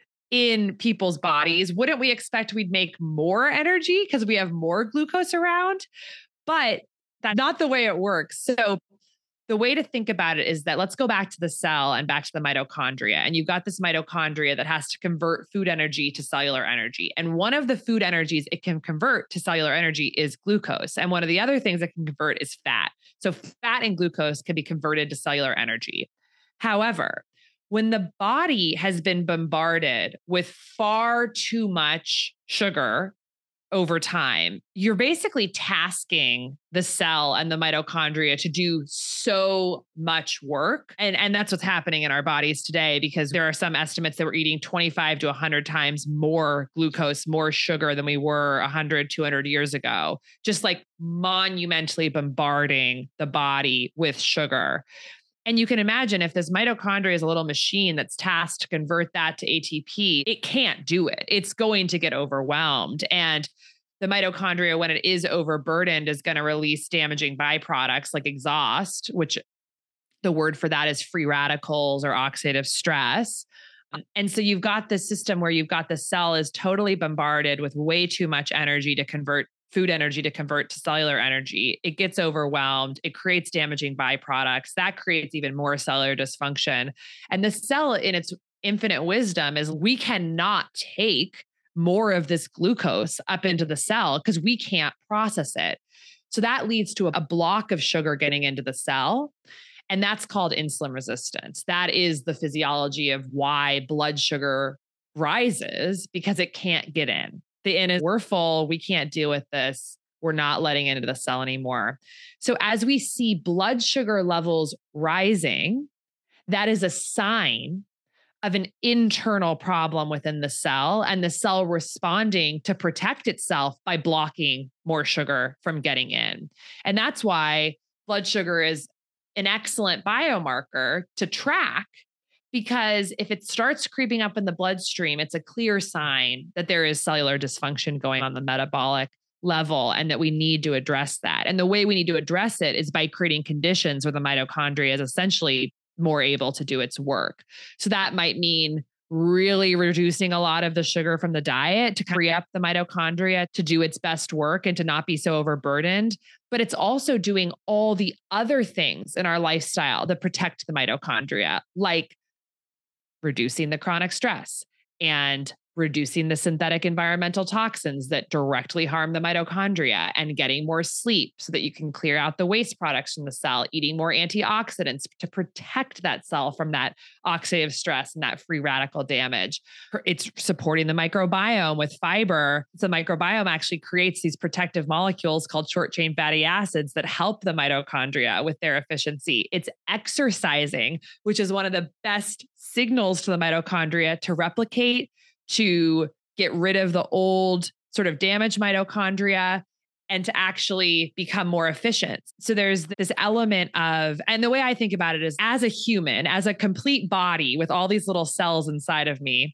in people's bodies, wouldn't we expect we'd make more energy because we have more glucose around? But that's not the way it works. So the way to think about it is that let's go back to the cell and back to the mitochondria. And you've got this mitochondria that has to convert food energy to cellular energy. And one of the food energies it can convert to cellular energy is glucose. And one of the other things it can convert is fat. So fat and glucose can be converted to cellular energy. However, when the body has been bombarded with far too much sugar over time, you're basically tasking the cell and the mitochondria to do so much work. And, and that's what's happening in our bodies today, because there are some estimates that we're eating twenty-five to one hundred times more glucose, more sugar than we were one hundred, two hundred years ago, just like monumentally bombarding the body with sugar. And you can imagine if this mitochondria is a little machine that's tasked to convert that to A T P, it can't do it. It's going to get overwhelmed. And the mitochondria, when it is overburdened, is going to release damaging byproducts like exhaust, which the word for that is free radicals or oxidative stress. And so you've got this system where you've got the cell is totally bombarded with way too much energy to convert food energy to convert to cellular energy. It gets overwhelmed. It creates damaging byproducts. That creates even more cellular dysfunction. And the cell, in its infinite wisdom, is we cannot take more of this glucose up into the cell because we can't process it. So that leads to a block of sugar getting into the cell. And that's called insulin resistance. That is the physiology of why blood sugar rises, because it can't get in. The in is, we're full, we can't deal with this. We're not letting it into the cell anymore. So as we see blood sugar levels rising, that is a sign of an internal problem within the cell, and the cell responding to protect itself by blocking more sugar from getting in. And that's why blood sugar is an excellent biomarker to track, because if it starts creeping up in the bloodstream, it's a clear sign that there is cellular dysfunction going on the metabolic level and that we need to address that. And the way we need to address it is by creating conditions where the mitochondria is essentially more able to do its work. So that might mean really reducing a lot of the sugar from the diet to free up the mitochondria to do its best work and to not be so overburdened. But it's also doing all the other things in our lifestyle that protect the mitochondria, like reducing the chronic stress and reducing the synthetic environmental toxins that directly harm the mitochondria, and getting more sleep so that you can clear out the waste products from the cell, eating more antioxidants to protect that cell from that oxidative stress and that free radical damage. It's supporting the microbiome with fiber. The microbiome actually creates these protective molecules called short chain fatty acids that help the mitochondria with their efficiency. It's exercising, which is one of the best signals to the mitochondria to replicate, to get rid of the old sort of damaged mitochondria and to actually become more efficient. So there's this element of, and the way I think about it is, as a human, as a complete body with all these little cells inside of me,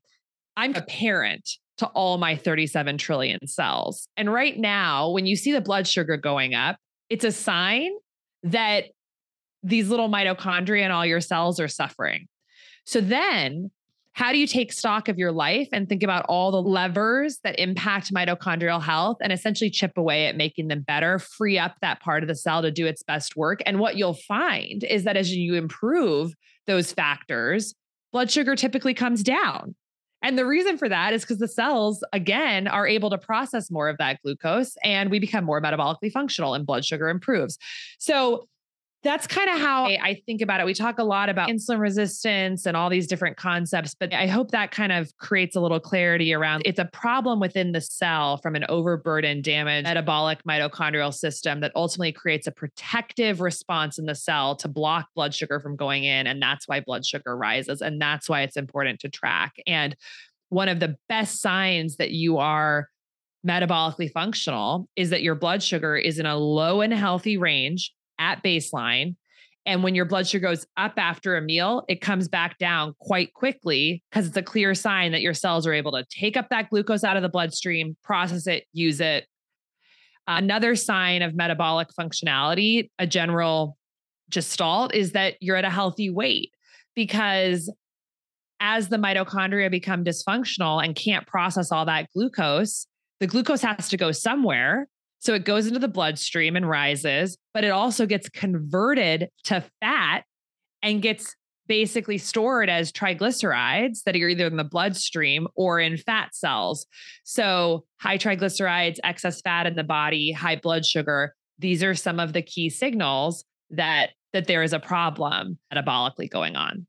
I'm a parent to all my thirty-seven trillion cells. And right now, when you see the blood sugar going up, it's a sign that these little mitochondria in all your cells are suffering. So then, how do you take stock of your life and think about all the levers that impact mitochondrial health and essentially chip away at making them better, free up that part of the cell to do its best work? And what you'll find is that as you improve those factors, blood sugar typically comes down. And the reason for that is because the cells, again, are able to process more of that glucose and we become more metabolically functional and blood sugar improves. So that's kind of how I, I think about it. We talk a lot about insulin resistance and all these different concepts, but I hope that kind of creates a little clarity around it's a problem within the cell from an overburdened, damaged metabolic mitochondrial system that ultimately creates a protective response in the cell to block blood sugar from going in. And that's why blood sugar rises. And that's why it's important to track. And one of the best signs that you are metabolically functional is that your blood sugar is in a low and healthy range at baseline. And when your blood sugar goes up after a meal, it comes back down quite quickly because it's a clear sign that your cells are able to take up that glucose out of the bloodstream, process it, use it. Another sign of metabolic functionality, a general gestalt, is that you're at a healthy weight because as the mitochondria become dysfunctional and can't process all that glucose, the glucose has to go somewhere. So it goes into the bloodstream and rises, but it also gets converted to fat and gets basically stored as triglycerides that are either in the bloodstream or in fat cells. So high triglycerides, excess fat in the body, high blood sugar, these are some of the key signals that, that there is a problem metabolically going on.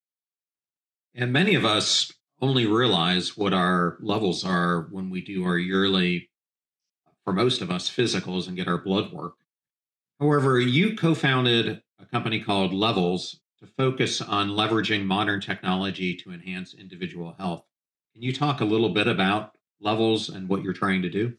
And many of us only realize what our levels are when we do our yearly, for most of us, physicals and get our blood work. However, you co-founded a company called Levels to focus on leveraging modern technology to enhance individual health. Can you talk a little bit about Levels and what you're trying to do?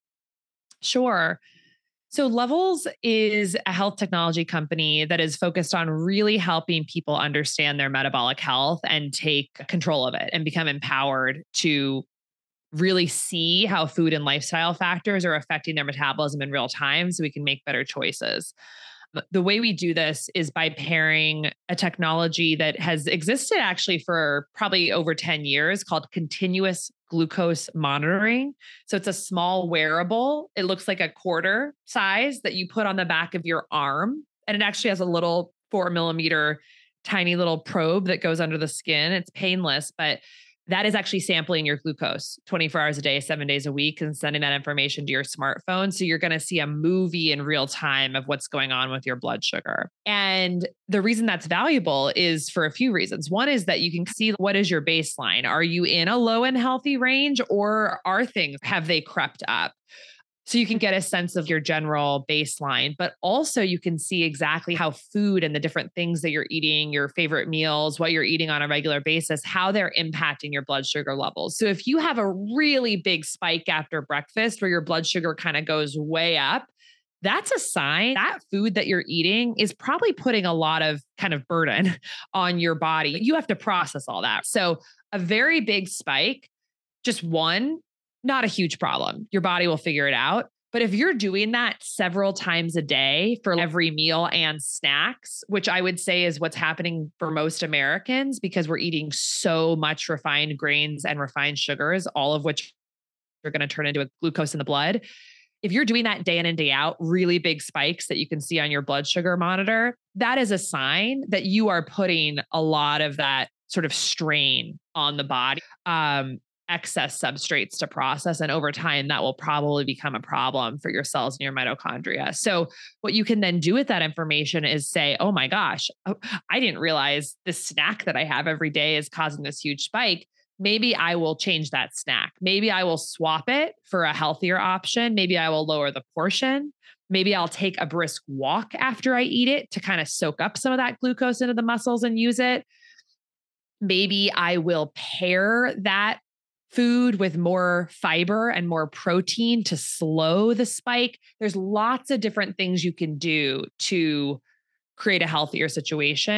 Sure. So Levels is a health technology company that is focused on really helping people understand their metabolic health and take control of it and become empowered to really see how food and lifestyle factors are affecting their metabolism in real time so we can make better choices. The way we do this is by pairing a technology that has existed actually for probably over ten years called continuous glucose monitoring. So it's a small wearable. It looks like a quarter size that you put on the back of your arm. And it actually has a little four millimeter tiny little probe that goes under the skin. It's painless, but that is actually sampling your glucose twenty-four hours a day, seven days a week, and sending that information to your smartphone. So you're going to see a movie in real time of what's going on with your blood sugar. And the reason that's valuable is for a few reasons. One is that you can see what is your baseline. Are you in a low and healthy range, or are things, have they crept up? So you can get a sense of your general baseline, but also you can see exactly how food and the different things that you're eating, your favorite meals, what you're eating on a regular basis, how they're impacting your blood sugar levels. So if you have a really big spike after breakfast where your blood sugar kind of goes way up, that's a sign that food that you're eating is probably putting a lot of kind of burden on your body. You have to process all that. So a very big spike, just one, not a huge problem. Your body will figure it out. But if you're doing that several times a day for every meal and snacks, which I would say is what's happening for most Americans because we're eating so much refined grains and refined sugars, all of which are going to turn into a glucose in the blood. If you're doing that day in and day out, really big spikes that you can see on your blood sugar monitor, that is a sign that you are putting a lot of that sort of strain on the body. Um, excess substrates to process. And over time, that will probably become a problem for your cells and your mitochondria. So what you can then do with that information is say, oh my gosh, I didn't realize this snack that I have every day is causing this huge spike. Maybe I will change that snack. Maybe I will swap it for a healthier option. Maybe I will lower the portion. Maybe I'll take a brisk walk after I eat it to kind of soak up some of that glucose into the muscles and use it. Maybe I will pair that food with more fiber and more protein to slow the spike. There's lots of different things you can do to create a healthier situation.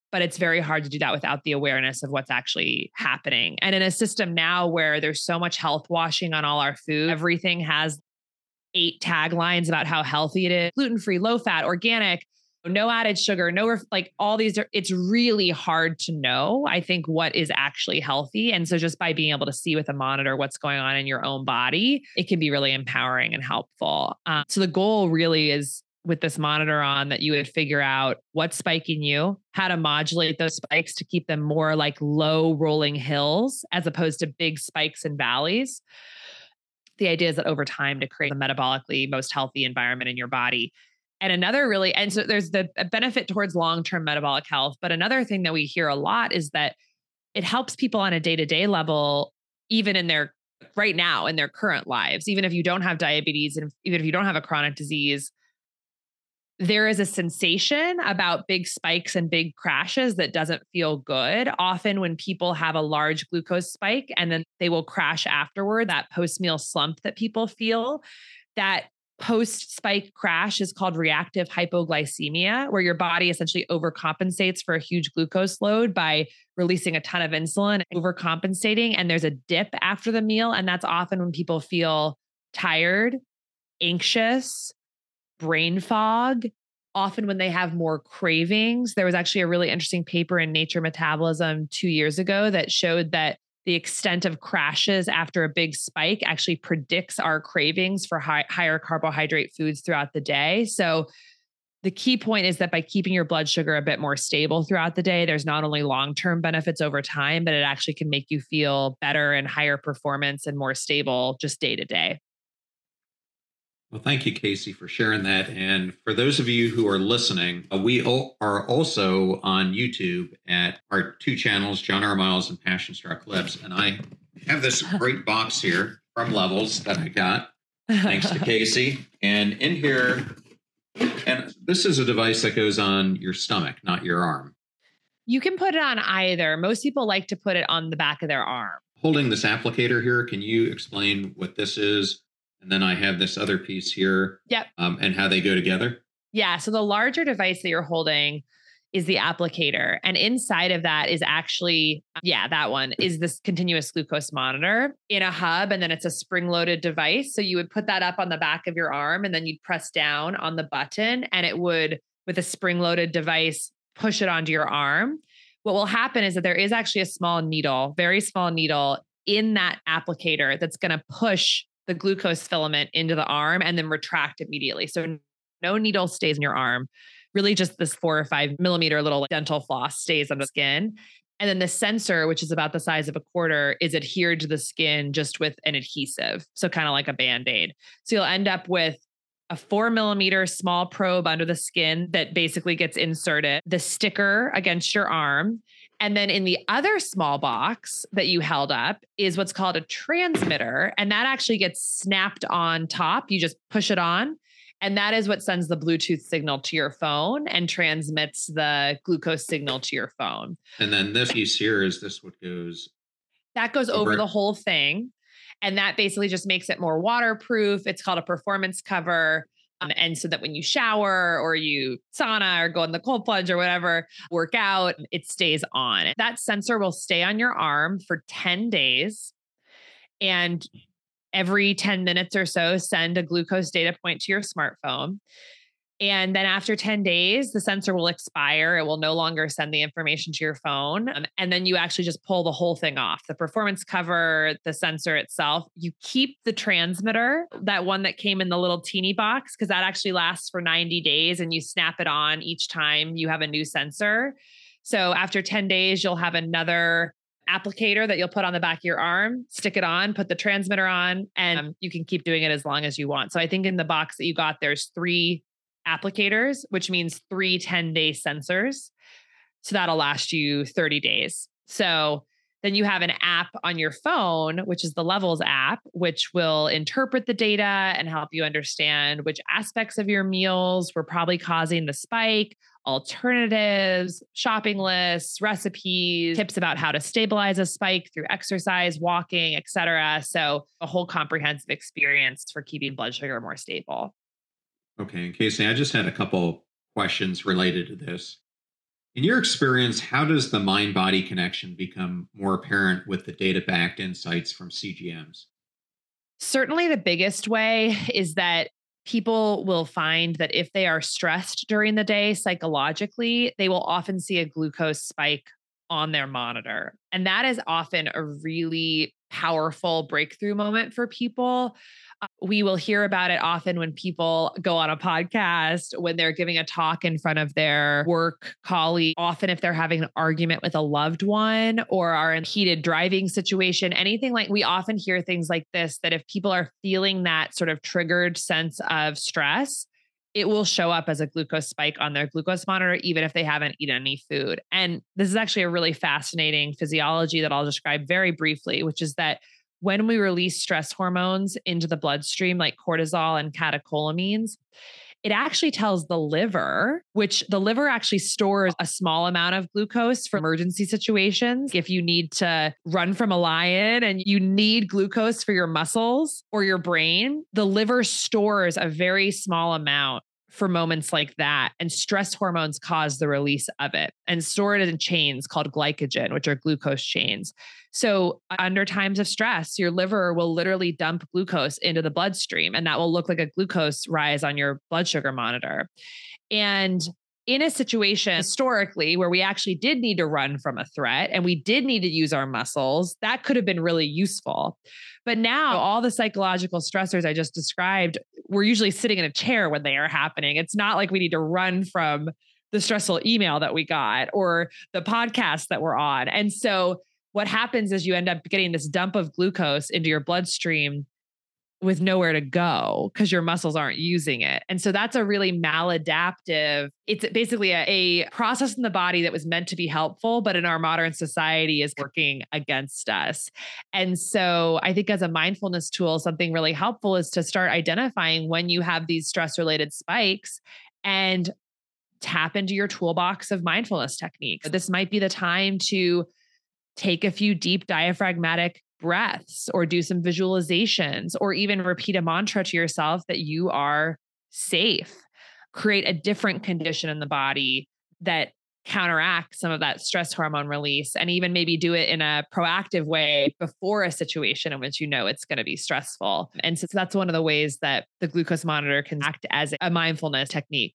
but it's very hard to do that without the awareness of what's actually happening. And in a system now where there's so much health washing on all our food, everything has eight taglines about how healthy it is, gluten-free, low fat, organic, no added sugar, no, ref- like all these are, it's really hard to know, I think, what is actually healthy. And so just by being able to see with a monitor what's going on in your own body, it can be really empowering and helpful. Um, so the goal really is with this monitor on that you would figure out what's spiking you, how to modulate those spikes to keep them more like low rolling hills as opposed to big spikes and valleys. The idea is that over time to create a metabolically most healthy environment in your body. And another really, and so there's the benefit towards long-term metabolic health. But another thing that we hear a lot is that it helps people on a day-to-day level, even in their right now in their current lives, even if you don't have diabetes and even if you don't have a chronic disease, there is a sensation about big spikes and big crashes that doesn't feel good. Often when people have a large glucose spike and then they will crash afterward, that post-meal slump that people feel, that post-spike crash is called reactive hypoglycemia, where your body essentially overcompensates for a huge glucose load by releasing a ton of insulin, overcompensating, and there's a dip after the meal. And that's often when people feel tired, anxious, brain fog, often when they have more cravings. There was actually a really interesting paper in Nature Metabolism two years ago that showed that the extent of crashes after a big spike actually predicts our cravings for high, higher carbohydrate foods throughout the day. So the key point is that by keeping your blood sugar a bit more stable throughout the day, there's not only long-term benefits over time, but it actually can make you feel better and higher performance and more stable just day to day. Well, thank you, Casey, for sharing that. And for those of you who are listening, uh, we o- are also on YouTube at our two channels, John R. Miles and Passion Struck Lips. And I have this great box here from Levels that I got, thanks to Casey. And in here, and this is a device that goes on your stomach, not your arm. You can put it on either. Most people like to put it on the back of their arm. Holding this applicator here, can you explain what this is? And then I have this other piece here. Yep. Um, and how they go together. Yeah. So the larger device that you're holding is the applicator. And inside of that is actually, yeah, that one is this continuous glucose monitor in a hub. And then it's a spring loaded device. So you would put that up on the back of your arm and then you'd press down on the button and it would, with a spring loaded device, push it onto your arm. What will happen is that there is actually a small needle, very small needle in that applicator that's going to push the glucose filament into the arm and then retract immediately. So no needle stays in your arm. Really just this four or five millimeter little dental floss stays on the skin. And then the sensor, which is about the size of a quarter, is adhered to the skin just with an adhesive. So kind of like a Band-Aid. So you'll end up with a four millimeter small probe under the skin that basically gets inserted, the sticker against your arm. And then in the other small box that you held up is what's called a transmitter. And that actually gets snapped on top. You just push it on. And that is what sends the Bluetooth signal to your phone and transmits the glucose signal to your phone. And then this piece here is this what goes? That goes over, over the whole thing. And that basically just makes it more waterproof. It's called a performance cover. Um, and so that when you shower or you sauna or go in the cold plunge or whatever, work out, it stays on. That sensor will stay on your arm for ten days. And every ten minutes or so, send a glucose data point to your smartphone. And then after ten days, the sensor will expire. It will no longer send the information to your phone. Um, and then you actually just pull the whole thing off, the performance cover, the sensor itself. You keep the transmitter, that one that came in the little teeny box, because that actually lasts for ninety days and you snap it on each time you have a new sensor. So after ten days, you'll have another applicator that you'll put on the back of your arm, stick it on, put the transmitter on, and um, you can keep doing it as long as you want. So I think in the box that you got, there's three applicators, which means three ten day sensors. So that'll last you thirty days. So then you have an app on your phone, which is the Levels app, which will interpret the data and help you understand which aspects of your meals were probably causing the spike, alternatives, shopping lists, recipes, tips about how to stabilize a spike through exercise, walking, et cetera. So a whole comprehensive experience for keeping blood sugar more stable. Okay, and Casey, I just had a couple questions related to this. In your experience, how does the mind body connection become more apparent with the data backed insights from C G Ms? Certainly, the biggest way is that people will find that if they are stressed during the day psychologically, they will often see a glucose spike on their monitor. And that is often a really powerful breakthrough moment for people. Uh, we will hear about it often when people go on a podcast, when they're giving a talk in front of their work colleague, often if they're having an argument with a loved one or are in a heated driving situation, anything like we often hear things like this, that if people are feeling that sort of triggered sense of stress, it will show up as a glucose spike on their glucose monitor, even if they haven't eaten any food. And this is actually a really fascinating physiology that I'll describe very briefly, which is that when we release stress hormones into the bloodstream, like cortisol and catecholamines, it actually tells the liver, which the liver actually stores a small amount of glucose for emergency situations. If you need to run from a lion and you need glucose for your muscles or your brain, the liver stores a very small amount for moments like that. And stress hormones cause the release of it and store it in chains called glycogen, which are glucose chains. So under times of stress, your liver will literally dump glucose into the bloodstream, and that will look like a glucose rise on your blood sugar monitor. And in a situation historically where we actually did need to run from a threat and we did need to use our muscles, that could have been really useful. But now all the psychological stressors I just described, we're usually sitting in a chair when they are happening. It's not like we need to run from the stressful email that we got or the podcast that we're on. And so what happens is you end up getting this dump of glucose into your bloodstream with nowhere to go because your muscles aren't using it. And so that's a really maladaptive, it's basically a, a process in the body that was meant to be helpful, but in our modern society is working against us. And so I think as a mindfulness tool, something really helpful is to start identifying when you have these stress related spikes and tap into your toolbox of mindfulness techniques. This might be the time to take a few deep diaphragmatic breaths or do some visualizations or even repeat a mantra to yourself that you are safe. Create a different condition in the body that counteracts some of that stress hormone release, and even maybe do it in a proactive way before a situation in which you know it's going to be stressful. And so that's one of the ways that the glucose monitor can act as a mindfulness technique.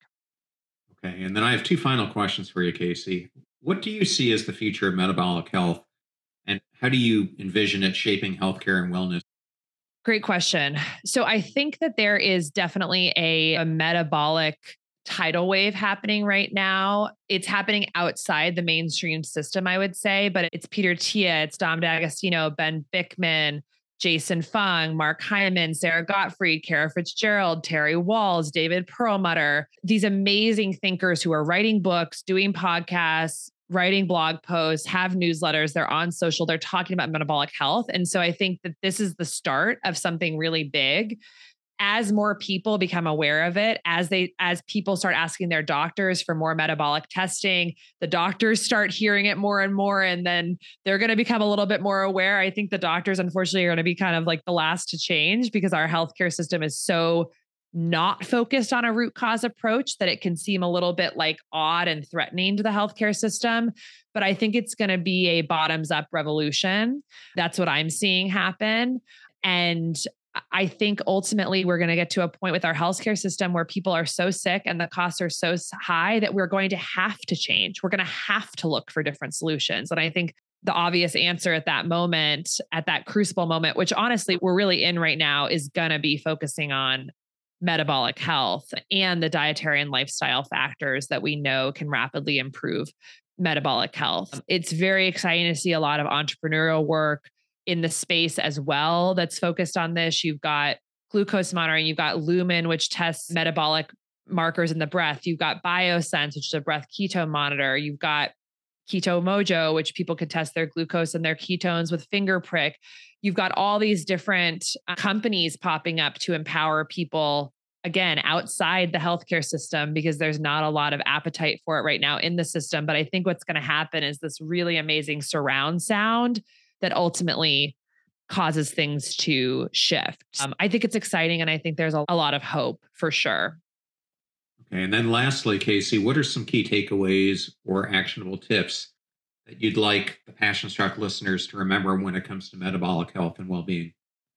Okay. And then I have two final questions for you, Casey. What do you see as the future of metabolic health? And how do you envision it shaping healthcare and wellness? Great question. So I think that there is definitely a, a metabolic tidal wave happening right now. It's happening outside the mainstream system, I would say, but it's Peter Tia, it's Dom D'Agostino, Ben Bickman, Jason Fung, Mark Hyman, Sarah Gottfried, Kara Fitzgerald, Terry Walls, David Perlmutter, these amazing thinkers who are writing books, doing podcasts, writing blog posts, have newsletters, they're on social, they're talking about metabolic health. And so I think that this is the start of something really big. As more people become aware of it, as they, as people start asking their doctors for more metabolic testing, the doctors start hearing it more and more, and then they're going to become a little bit more aware. I think the doctors, unfortunately, are going to be kind of like the last to change because our healthcare system is so not focused on a root cause approach that it can seem a little bit like odd and threatening to the healthcare system. But I think it's going to be a bottoms up revolution. That's what I'm seeing happen. And I think ultimately we're going to get to a point with our healthcare system where people are so sick and the costs are so high that we're going to have to change. We're going to have to look for different solutions. And I think the obvious answer at that moment, at that crucible moment, which honestly we're really in right now, is going to be focusing on metabolic health and the dietary and lifestyle factors that we know can rapidly improve metabolic health. It's very exciting to see a lot of entrepreneurial work in the space as well that's focused on this. You've got glucose monitoring, you've got Lumen, which tests metabolic markers in the breath. You've got BioSense, which is a breath ketone monitor. You've got Keto Mojo, which people can test their glucose and their ketones with finger prick. You've got all these different companies popping up to empower people, again, outside the healthcare system, because there's not a lot of appetite for it right now in the system. But I think what's going to happen is this really amazing surround sound that ultimately causes things to shift. Um, I think it's exciting, and I think there's a, a lot of hope for sure. Okay. And then lastly, Casey, what are some key takeaways or actionable tips that you'd like the Passion Struck listeners to remember when it comes to metabolic health and well-being?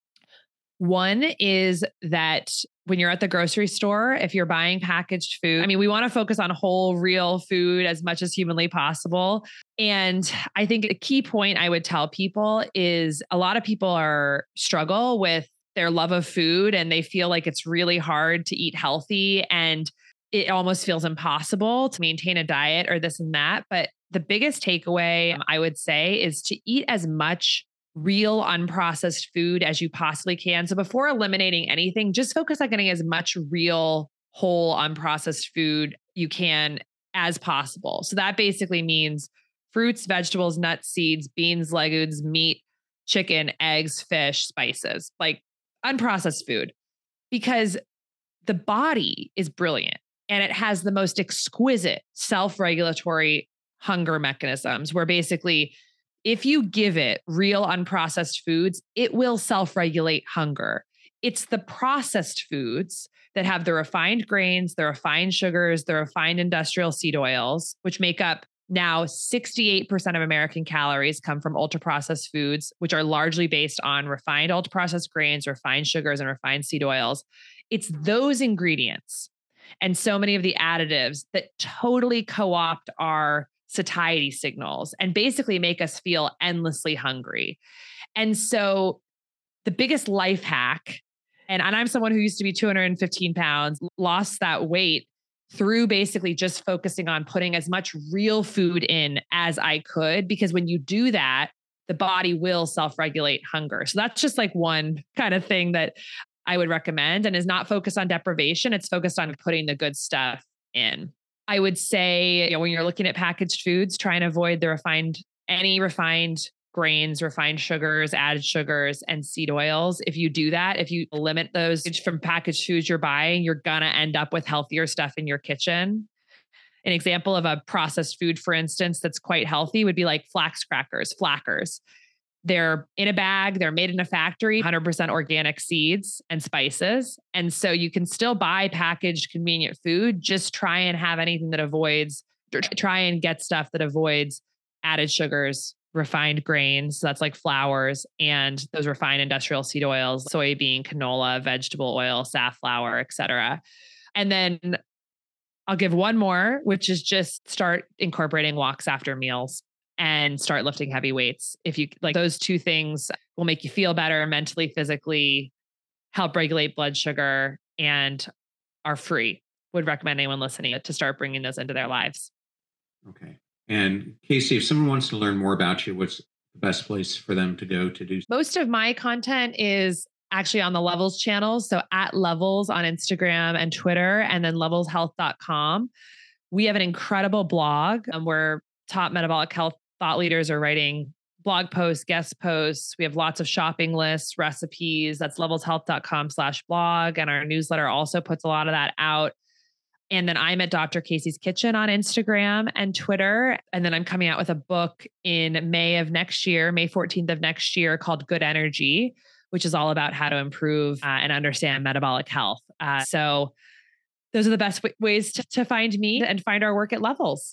One is that when you're at the grocery store, if you're buying packaged food, I mean, we want to focus on whole, real food as much as humanly possible. And I think a key point I would tell people is a lot of people are struggle with their love of food and they feel like it's really hard to eat healthy and it almost feels impossible to maintain a diet or this and that. But the biggest takeaway I would say is to eat as much real unprocessed food as you possibly can. So before eliminating anything, just focus on getting as much real, whole, unprocessed food you can as possible. So that basically means fruits, vegetables, nuts, seeds, beans, legumes, meat, chicken, eggs, fish, spices, like unprocessed food, because the body is brilliant and it has the most exquisite self-regulatory hunger mechanisms where basically if you give it real unprocessed foods, it will self-regulate hunger. It's the processed foods that have the refined grains, the refined sugars, the refined industrial seed oils, which make up now sixty-eight percent of American calories come from ultra-processed foods, which are largely based on refined ultra-processed grains, refined sugars, and refined seed oils. It's those ingredients and so many of the additives that totally co-opt our satiety signals and basically make us feel endlessly hungry. And so the biggest life hack, and, and I'm someone who used to be two hundred fifteen pounds, lost that weight through basically just focusing on putting as much real food in as I could, because when you do that, the body will self-regulate hunger. So that's just like one kind of thing that I would recommend and is not focused on deprivation. It's focused on putting the good stuff in. I would say, you know, when you're looking at packaged foods, try and avoid the refined, any refined grains, refined sugars, added sugars, and seed oils. If you do that, if you limit those from packaged foods you're buying, you're going to end up with healthier stuff in your kitchen. An example of a processed food, for instance, that's quite healthy would be like flax crackers, flackers. They're in a bag, they're made in a factory, one hundred percent organic seeds and spices. And so you can still buy packaged convenient food, just try and have anything that avoids, try and get stuff that avoids added sugars, refined grains. So that's like flours and those refined industrial seed oils, soybean, canola, vegetable oil, safflower, et cetera. And then I'll give one more, which is just start incorporating walks after meals and start lifting heavy weights. If you like, those two things will make you feel better mentally, physically, help regulate blood sugar, and are free. Would recommend anyone listening to start bringing those into their lives. Okay. And Casey, if someone wants to learn more about you, what's the best place for them to go to do? Most of my content is actually on the Levels channels. So at Levels on Instagram and Twitter, and then levels health dot com. We have an incredible blog um, where top metabolic health thought leaders are writing blog posts, guest posts. We have lots of shopping lists, recipes. That's levels health dot com slash blog. And our newsletter also puts a lot of that out. And then I'm at Doctor Casey's Kitchen on Instagram and Twitter. And then I'm coming out with a book in May of next year, May fourteenth of next year, called Good Energy, which is all about how to improve uh, and understand metabolic health. Uh, so those are the best w- ways to, to find me and find our work at Levels.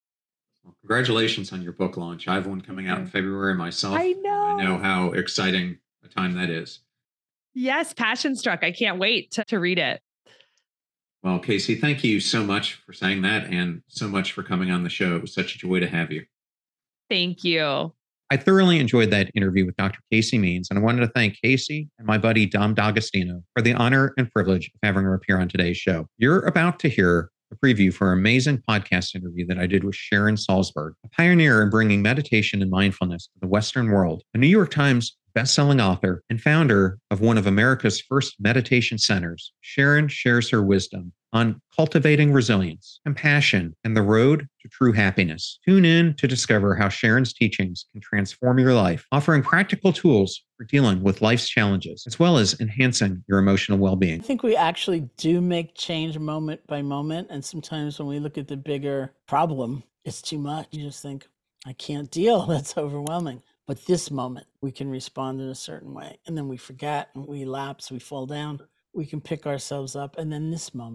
Well, congratulations on your book launch. I have one coming out in February myself. I know. I know how exciting a time that is. Yes, Passion Struck. I can't wait to, to read it. Well, Casey, thank you so much for saying that and so much for coming on the show. It was such a joy to have you. Thank you. I thoroughly enjoyed that interview with Doctor Casey Means, and I wanted to thank Casey and my buddy Dom D'Agostino for the honor and privilege of having her appear on today's show. You're about to hear a preview for an amazing podcast interview that I did with Sharon Salzberg, a pioneer in bringing meditation and mindfulness to the Western world, a New York Times best-selling author and founder of one of America's first meditation centers. Sharon shares her wisdom on cultivating resilience, compassion, and the road to true happiness. Tune in to discover how Sharon's teachings can transform your life, offering practical tools for dealing with life's challenges, as well as enhancing your emotional well-being. I think we actually do make change moment by moment. And sometimes when we look at the bigger problem, it's too much. You just think, I can't deal. That's overwhelming. But this moment, we can respond in a certain way. And then we forget and we lapse, we fall down. We can pick ourselves up. And then this moment,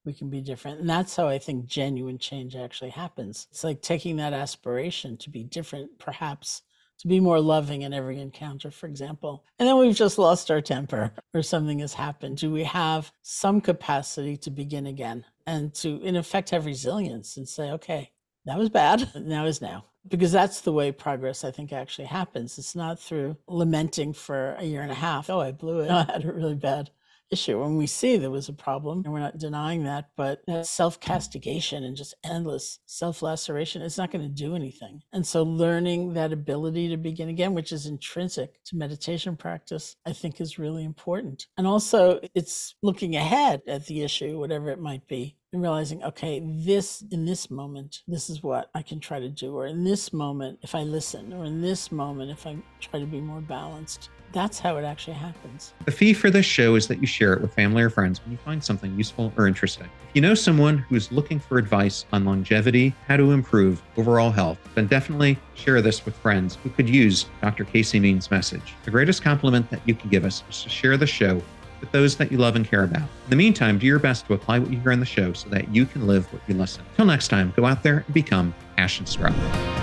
we can be different. And that's how I think genuine change actually happens. It's like taking that aspiration to be different, perhaps to be more loving in every encounter, for example. And then we've just lost our temper or something has happened. Do we have some capacity to begin again and to, in effect, have resilience and say, okay, that was bad. Now is now. Because that's the way progress, I think, actually happens. It's not through lamenting for a year and a half. Oh, I blew it. I had a really bad issue. When we see there was a problem, and we're not denying that, but that self-castigation and just endless self-laceration, it's not going to do anything. And so learning that ability to begin again, which is intrinsic to meditation practice, I think is really important. And also it's looking ahead at the issue, whatever it might be, and realizing, okay, this, in this moment, this is what I can try to do. Or in this moment, if I listen, or in this moment, if I try to be more balanced. That's how it actually happens. The fee for this show is that you share it with family or friends when you find something useful or interesting. If you know someone who's looking for advice on longevity, how to improve overall health, then definitely share this with friends who could use Doctor Casey Means' message. The greatest compliment that you can give us is to share the show with those that you love and care about. In the meantime, do your best to apply what you hear on the show so that you can live what you listen. Until next time, go out there and become passion struck.